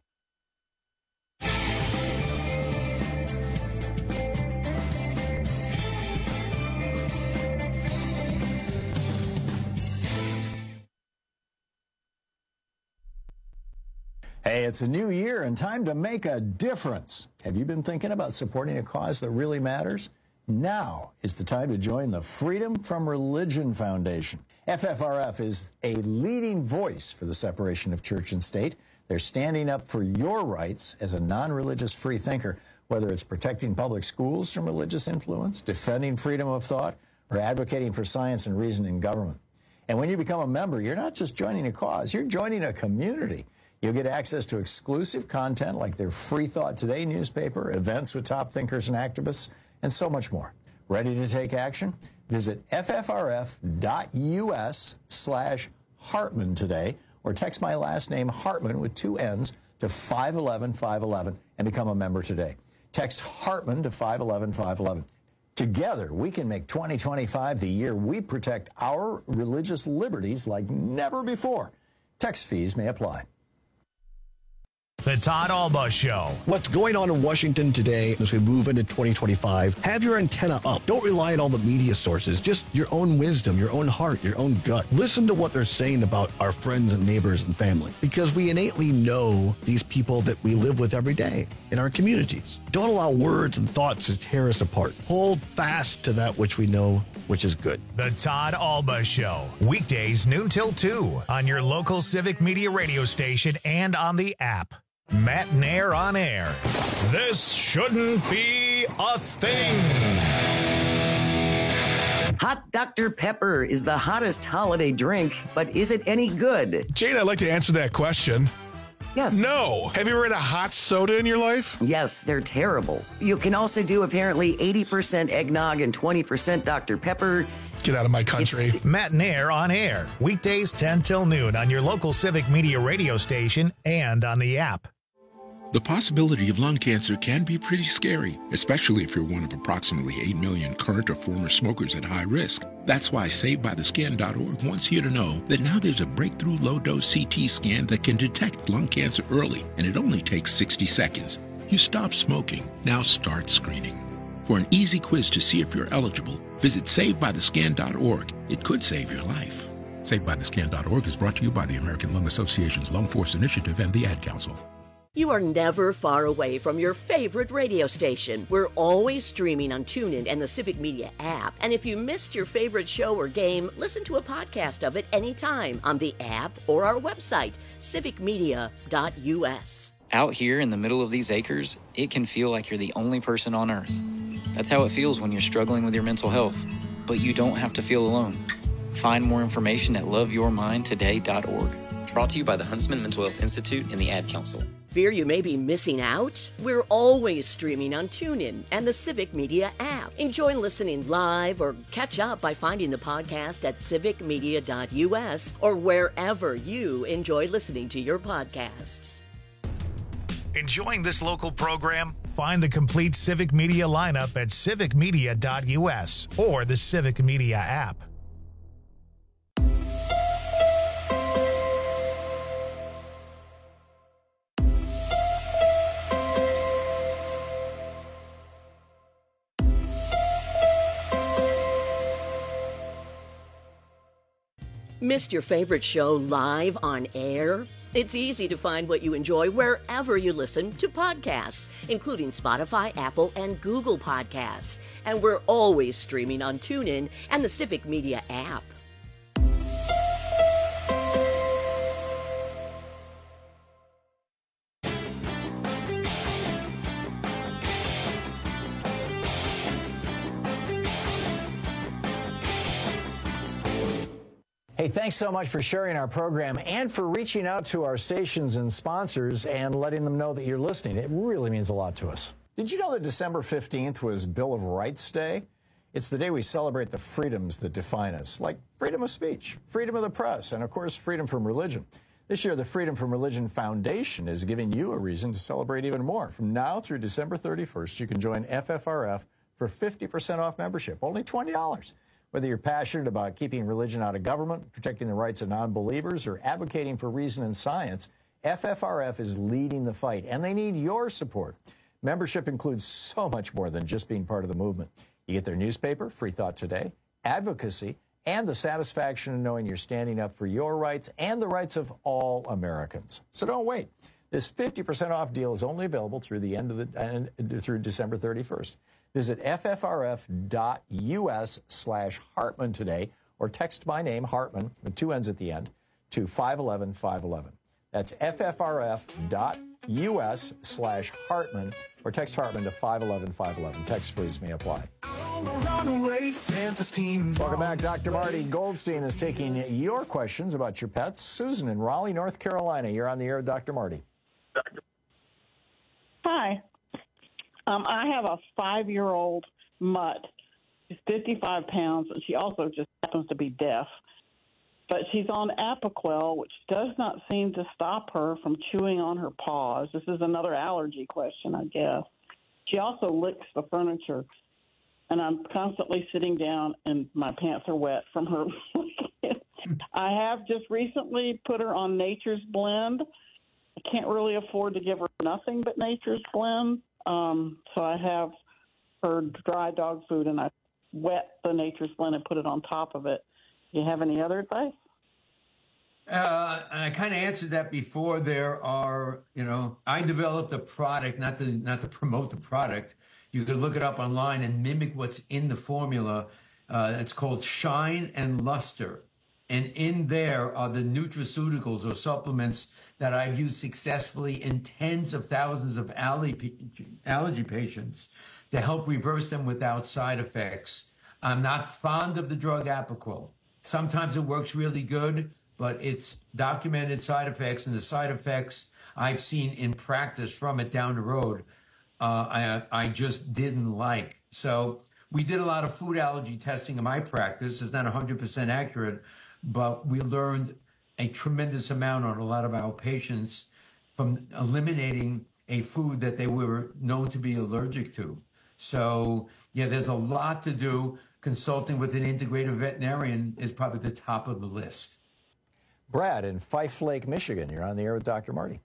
Hey, it's a new year and time to make a difference. Have you been thinking about supporting a cause that really matters? Now is the time to join the Freedom from Religion Foundation. F F R F is a leading voice for the separation of church and state. They're standing up for your rights as a non-religious free thinker, whether it's protecting public schools from religious influence, defending freedom of thought, or advocating for science and reason in government. And when you become a member, you're not just joining a cause, you're joining a community. You'll get access to exclusive content like their Free Thought Today newspaper, events with top thinkers and activists, and so much more. Ready to take action? Visit F F R F dot U S slash Hartman today, or text my last name Hartman with two N's to five one one five one one and become a member today. Text Hartman to five one one five one one. Together, we can make twenty twenty-five the year we protect our religious liberties like never before. Text fees may apply. The Todd Alba Show. What's going on in Washington today as we move into twenty twenty-five? Have your antenna up. Don't rely on all the media sources. Just your own wisdom, your own heart, your own gut. Listen to what they're saying about our friends and neighbors and family, because we innately know these people that we live with every day in our communities. Don't allow words and thoughts to tear us apart. Hold fast to that which we know, which is good. The Todd Alba Show. Weekdays noon till two on your local civic media radio station and on the app. Matt Nair on air. This shouldn't be a thing. Hot Doctor Pepper is the hottest holiday drink, but is it any good? Jane, I'd like to answer that question. Yes. No. Have you ever had a hot soda in your life? Yes, they're terrible. You can also do apparently eighty percent eggnog and twenty percent Doctor Pepper. Get out of my country. Matt Nair on air. Weekdays ten till noon on your local civic media radio station and on the app. The possibility of lung cancer can be pretty scary, especially if you're one of approximately eight million current or former smokers at high risk. That's why Saved By The Scan dot org wants you to know that now there's a breakthrough low-dose C T scan that can detect lung cancer early, and it only takes sixty seconds. You stop smoking, now start screening. For an easy quiz to see if you're eligible, visit Saved By The Scan dot org. It could save your life. Saved By The Scan dot org is brought to you by the American Lung Association's Lung Force Initiative and the Ad Council. You are never far away from your favorite radio station. We're always streaming on TuneIn and the Civic Media app. And if you missed your favorite show or game, listen to a podcast of it anytime on the app or our website, civic media dot u s. Out here in the middle of these acres, it can feel like you're the only person on Earth. That's how it feels when you're struggling with your mental health. But you don't have to feel alone. Find more information at love your mind today dot org. Brought to you by the Huntsman Mental Health Institute and the Ad Council. Fear you may be missing out? We're always streaming on TuneIn and the Civic Media app. Enjoy listening live or catch up by finding the podcast at civic media dot u s or wherever you enjoy listening to your podcasts. Enjoying this local program? Find the complete Civic Media lineup at civic media dot u s or the Civic Media app. Missed your favorite show live on air? It's easy to find what you enjoy wherever you listen to podcasts, including Spotify, Apple, and Google Podcasts. And we're always streaming on TuneIn and the Civic Media app. Hey, thanks so much for sharing our program and for reaching out to our stations and sponsors and letting them know that you're listening. It really means a lot to us. Did you know that December fifteenth was Bill of Rights Day? It's the day we celebrate the freedoms that define us, like freedom of speech, freedom of the press, and, of course, freedom from religion. This year, the Freedom from Religion Foundation is giving you a reason to celebrate even more. From now through December thirty-first, you can join F F R F for fifty percent off membership, only twenty dollars. Whether you're passionate about keeping religion out of government, protecting the rights of non-believers, or advocating for reason and science, F F R F is leading the fight, and they need your support. Membership includes so much more than just being part of the movement. You get their newspaper, Free Thought Today, advocacy, and the satisfaction of knowing you're standing up for your rights and the rights of all Americans. So don't wait. This fifty percent off deal is only available through the end of the uh, through December thirty-first. Visit F F R F dot U S slash Hartman today, or text my name, Hartman, with two N's at the end, to five one one, five one one. That's F F R F dot U S slash Hartman, or text Hartman to five one one, five one one. Text fees may apply. Welcome back. Doctor Marty Goldstein is taking your questions about your pets. Susan in Raleigh, North Carolina. You're on the air with Doctor Marty. Hi. Um, I have a five-year-old mutt. She's fifty-five pounds, and she also just happens to be deaf. But she's on Apoquel, which does not seem to stop her from chewing on her paws. This is another allergy question, I guess. She also licks the furniture, and I'm constantly sitting down, and my pants are wet from her. I have just recently put her on Nature's Blend. I can't really afford to give her nothing but Nature's Blend. Um, so I have her dry dog food, and I wet the Nature's Blend and put it on top of it. Do you have any other advice? Uh, I kind of answered that before. There are, you know, I developed a product, not to not to promote the product. You could look it up online and mimic what's in the formula. Uh, it's called Shine and Luster. And in there are the nutraceuticals or supplements that I've used successfully in tens of thousands of allergy, allergy patients to help reverse them without side effects. I'm not fond of the drug Apoquel. Sometimes it works really good, but it's documented side effects, and the side effects I've seen in practice from it down the road, uh, I, I just didn't like. So we did a lot of food allergy testing in my practice. It's not one hundred percent accurate, but we learned a tremendous amount on a lot of our patients from eliminating a food that they were known to be allergic to. So, yeah, there's a lot to do. Consulting with an integrative veterinarian is probably the top of the list. Brad in Fife Lake, Michigan. You're on the air with Doctor Marty.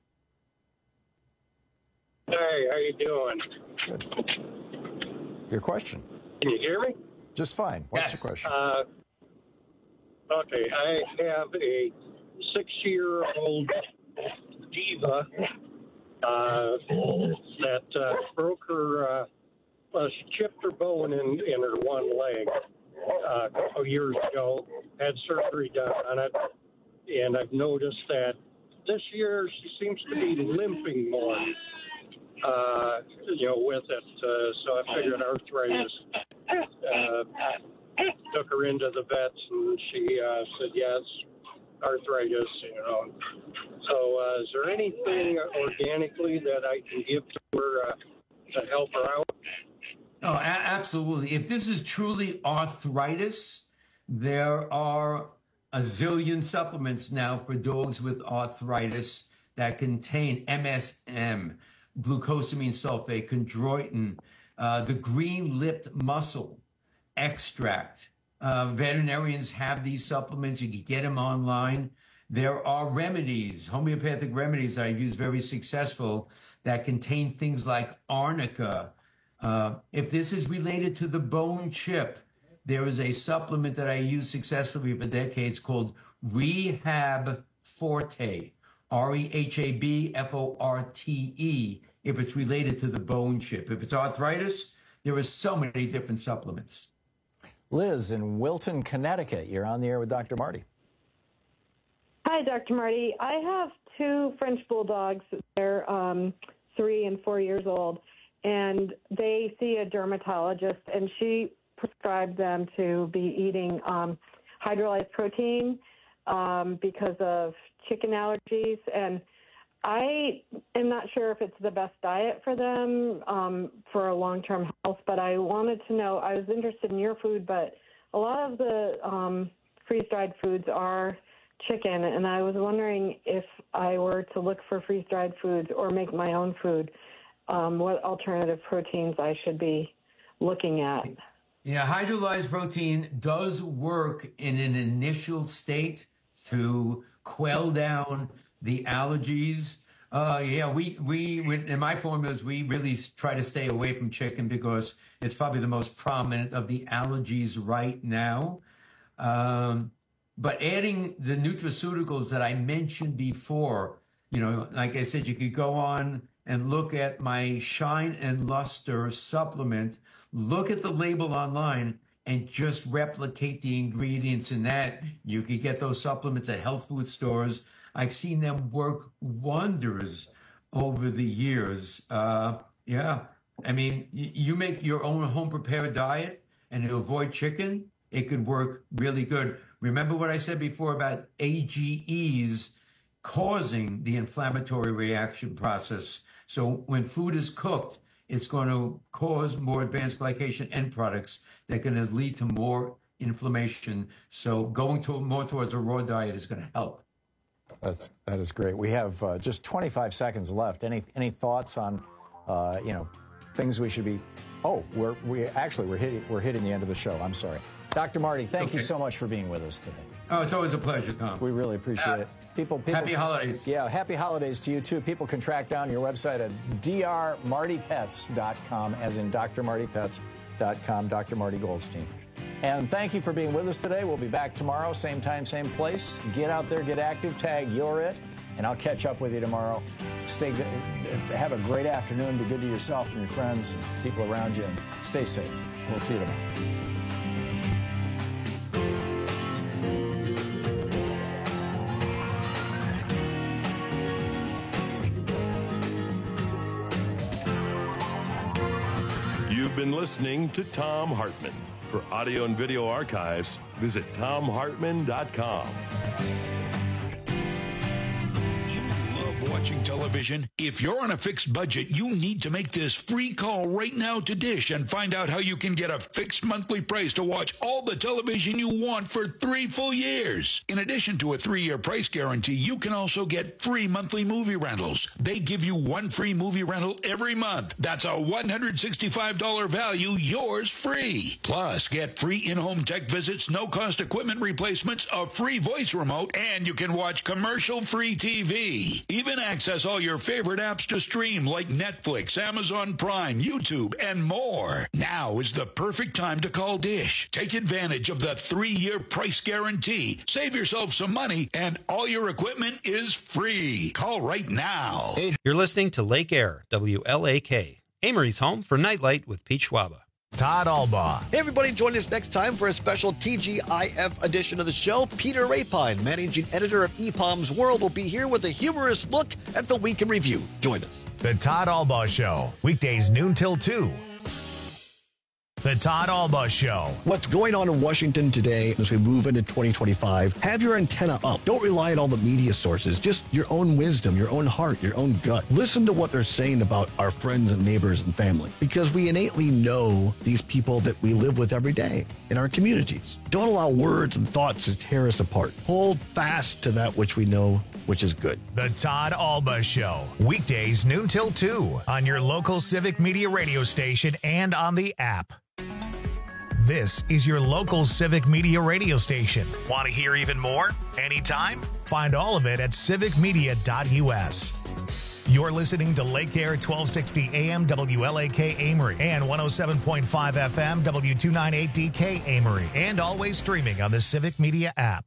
Hey, how you doing? Good. Your question. Can you hear me? Just fine. What's Yes. your question? Uh, okay, I have a six-year-old diva, uh, that uh, broke her, uh, well, she chipped her bone in, in her one leg uh, a couple years ago, had surgery done on it, and I've noticed that this year she seems to be limping more, uh, you know, with it. Uh, so I figured arthritis. Uh, took her into the vets, and she uh, said, yes, arthritis, you know. So uh, is there anything organically that I can give to her uh, to help her out? Oh, a- absolutely. If this is truly arthritis, there are a zillion supplements now for dogs with arthritis that contain M S M, glucosamine sulfate, chondroitin, uh, the green-lipped mussel extract. Uh, veterinarians have these supplements. You can get them online. There are remedies, homeopathic remedies that I use very successful that contain things like arnica. Uh, if this is related to the bone chip, there is a supplement that I use successfully for decades called Rehab Forte, R E H A B F O R T E, if it's related to the bone chip. If it's arthritis, there are so many different supplements. Liz in Wilton, Connecticut, you're on the air with Doctor Marty. Hi, Doctor Marty. I have two French bulldogs. They're um, three and four years old, and they see a dermatologist, and she prescribed them to be eating um, hydrolyzed protein um, because of chicken allergies. And I am not sure if it's the best diet for them um, for a long-term health, but I wanted to know, I was interested in your food, but a lot of the um, freeze-dried foods are chicken, and I was wondering if I were to look for freeze-dried foods or make my own food, um, what alternative proteins I should be looking at. Yeah, hydrolyzed protein does work in an initial state to quell down the allergies. Uh, yeah, we, we, we, in my formulas, we really try to stay away from chicken because it's probably the most prominent of the allergies right now. Um, but adding the nutraceuticals that I mentioned before, you know, like I said, you could go on and look at my Shine and Luster supplement, look at the label online, and just replicate the ingredients in that. You could get those supplements at health food stores. I've seen them work wonders over the years. Uh, yeah. I mean, y- you make your own home prepared diet and to avoid chicken, it could work really good. Remember what I said before about A G Es causing the inflammatory reaction process. So when food is cooked, it's going to cause more advanced glycation end products that are going to lead to more inflammation. So going to more towards a raw diet is going to help. That's that is great. We have uh, just twenty-five seconds left. Any any thoughts on, uh, you know, things we should be? Oh, we're we actually we're hitting we're hitting the end of the show. I'm sorry, Doctor Marty. Thank Okay. you so much for being with us today. Oh, it's always a pleasure, Tom. We really appreciate Uh, it. People, people, happy holidays. Yeah, happy holidays to you too. People can track down your website at d r marty pets dot com, as in d r marty pets dot com. Doctor Marty Goldstein. And thank you for being with us today. We'll be back tomorrow, same time, same place. Get out there, get active, tag You're It, and I'll catch up with you tomorrow. Stay good. Have a great afternoon. Be good to yourself and your friends, and people around you, and stay safe. We'll see you tomorrow. You've been listening to Tom Hartman. For audio and video archives, visit tom hartman dot com. Watching television? If you're on a fixed budget, you need to make this free call right now to Dish and find out how you can get a fixed monthly price to watch all the television you want for three full years. In addition to a three-year price guarantee, you can also get free monthly movie rentals. They give you one free movie rental every month. That's a one hundred sixty-five dollars value, yours free. Plus, get free in-home tech visits, no-cost equipment replacements, a free voice remote, and you can watch commercial-free T V. Even access all your favorite apps to stream like Netflix, Amazon Prime, YouTube, and more. Now is the perfect time to call Dish. Take advantage of the three-year price guarantee. Save yourself some money, and all your equipment is free. Call right now. You're listening to Lake Air, W L A K, Amory's home for Nightlight with Pete Schwaba. Todd Albaugh. Hey, everybody, join us next time for a special T G I F edition of the show. Peter Rapine, managing editor of E P O M's World, will be here with a humorous look at the week in review. Join us. The Todd Albaugh Show, weekdays noon till two. The Todd Albaugh Show. What's going on in Washington today as we move into twenty twenty-five? Have your antenna up. Don't rely on all the media sources. Just your own wisdom, your own heart, your own gut. Listen to what they're saying about our friends and neighbors and family, because we innately know these people that we live with every day in our communities. Don't allow words and thoughts to tear us apart. Hold fast to that which we know, which is good. The Todd Albaugh Show, weekdays noon till two on your local Civic Media radio station and on the app. This is your local Civic Media radio station. Want to hear even more? Anytime? Find all of it at civic media dot U S. You're listening to Lake Air twelve sixty A M W L A K Amory and one oh seven point five F M W two ninety-eight D K Amory, and always streaming on the Civic Media app.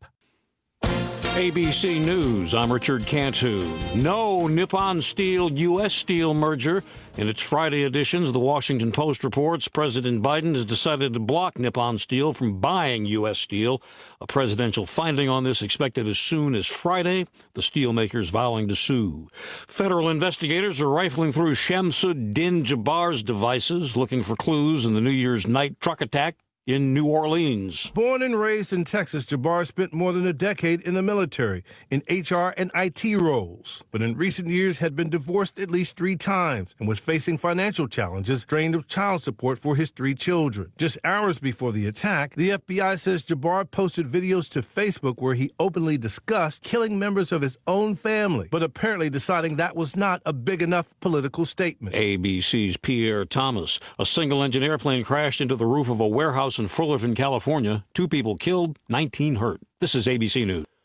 A B C News, I'm Richard Cantu. No Nippon Steel U S Steel merger. In its Friday editions, the Washington Post reports President Biden has decided to block Nippon Steel from buying U S Steel. A presidential finding on this expected as soon as Friday, the steelmakers vowing to sue. Federal investigators are rifling through Shamsuddin Jabbar's devices, looking for clues in the New Year's night truck attack in New Orleans. Born and raised in Texas, Jabbar spent more than a decade in the military, in H R and I T roles, but in recent years had been divorced at least three times and was facing financial challenges, drained of child support for his three children. Just hours before the attack, the F B I says Jabbar posted videos to Facebook where he openly discussed killing members of his own family, but apparently deciding that was not a big enough political statement. A B C's Pierre Thomas. A single-engine airplane crashed into the roof of a warehouse in Fullerton, California. Two people killed, nineteen hurt. This is A B C News.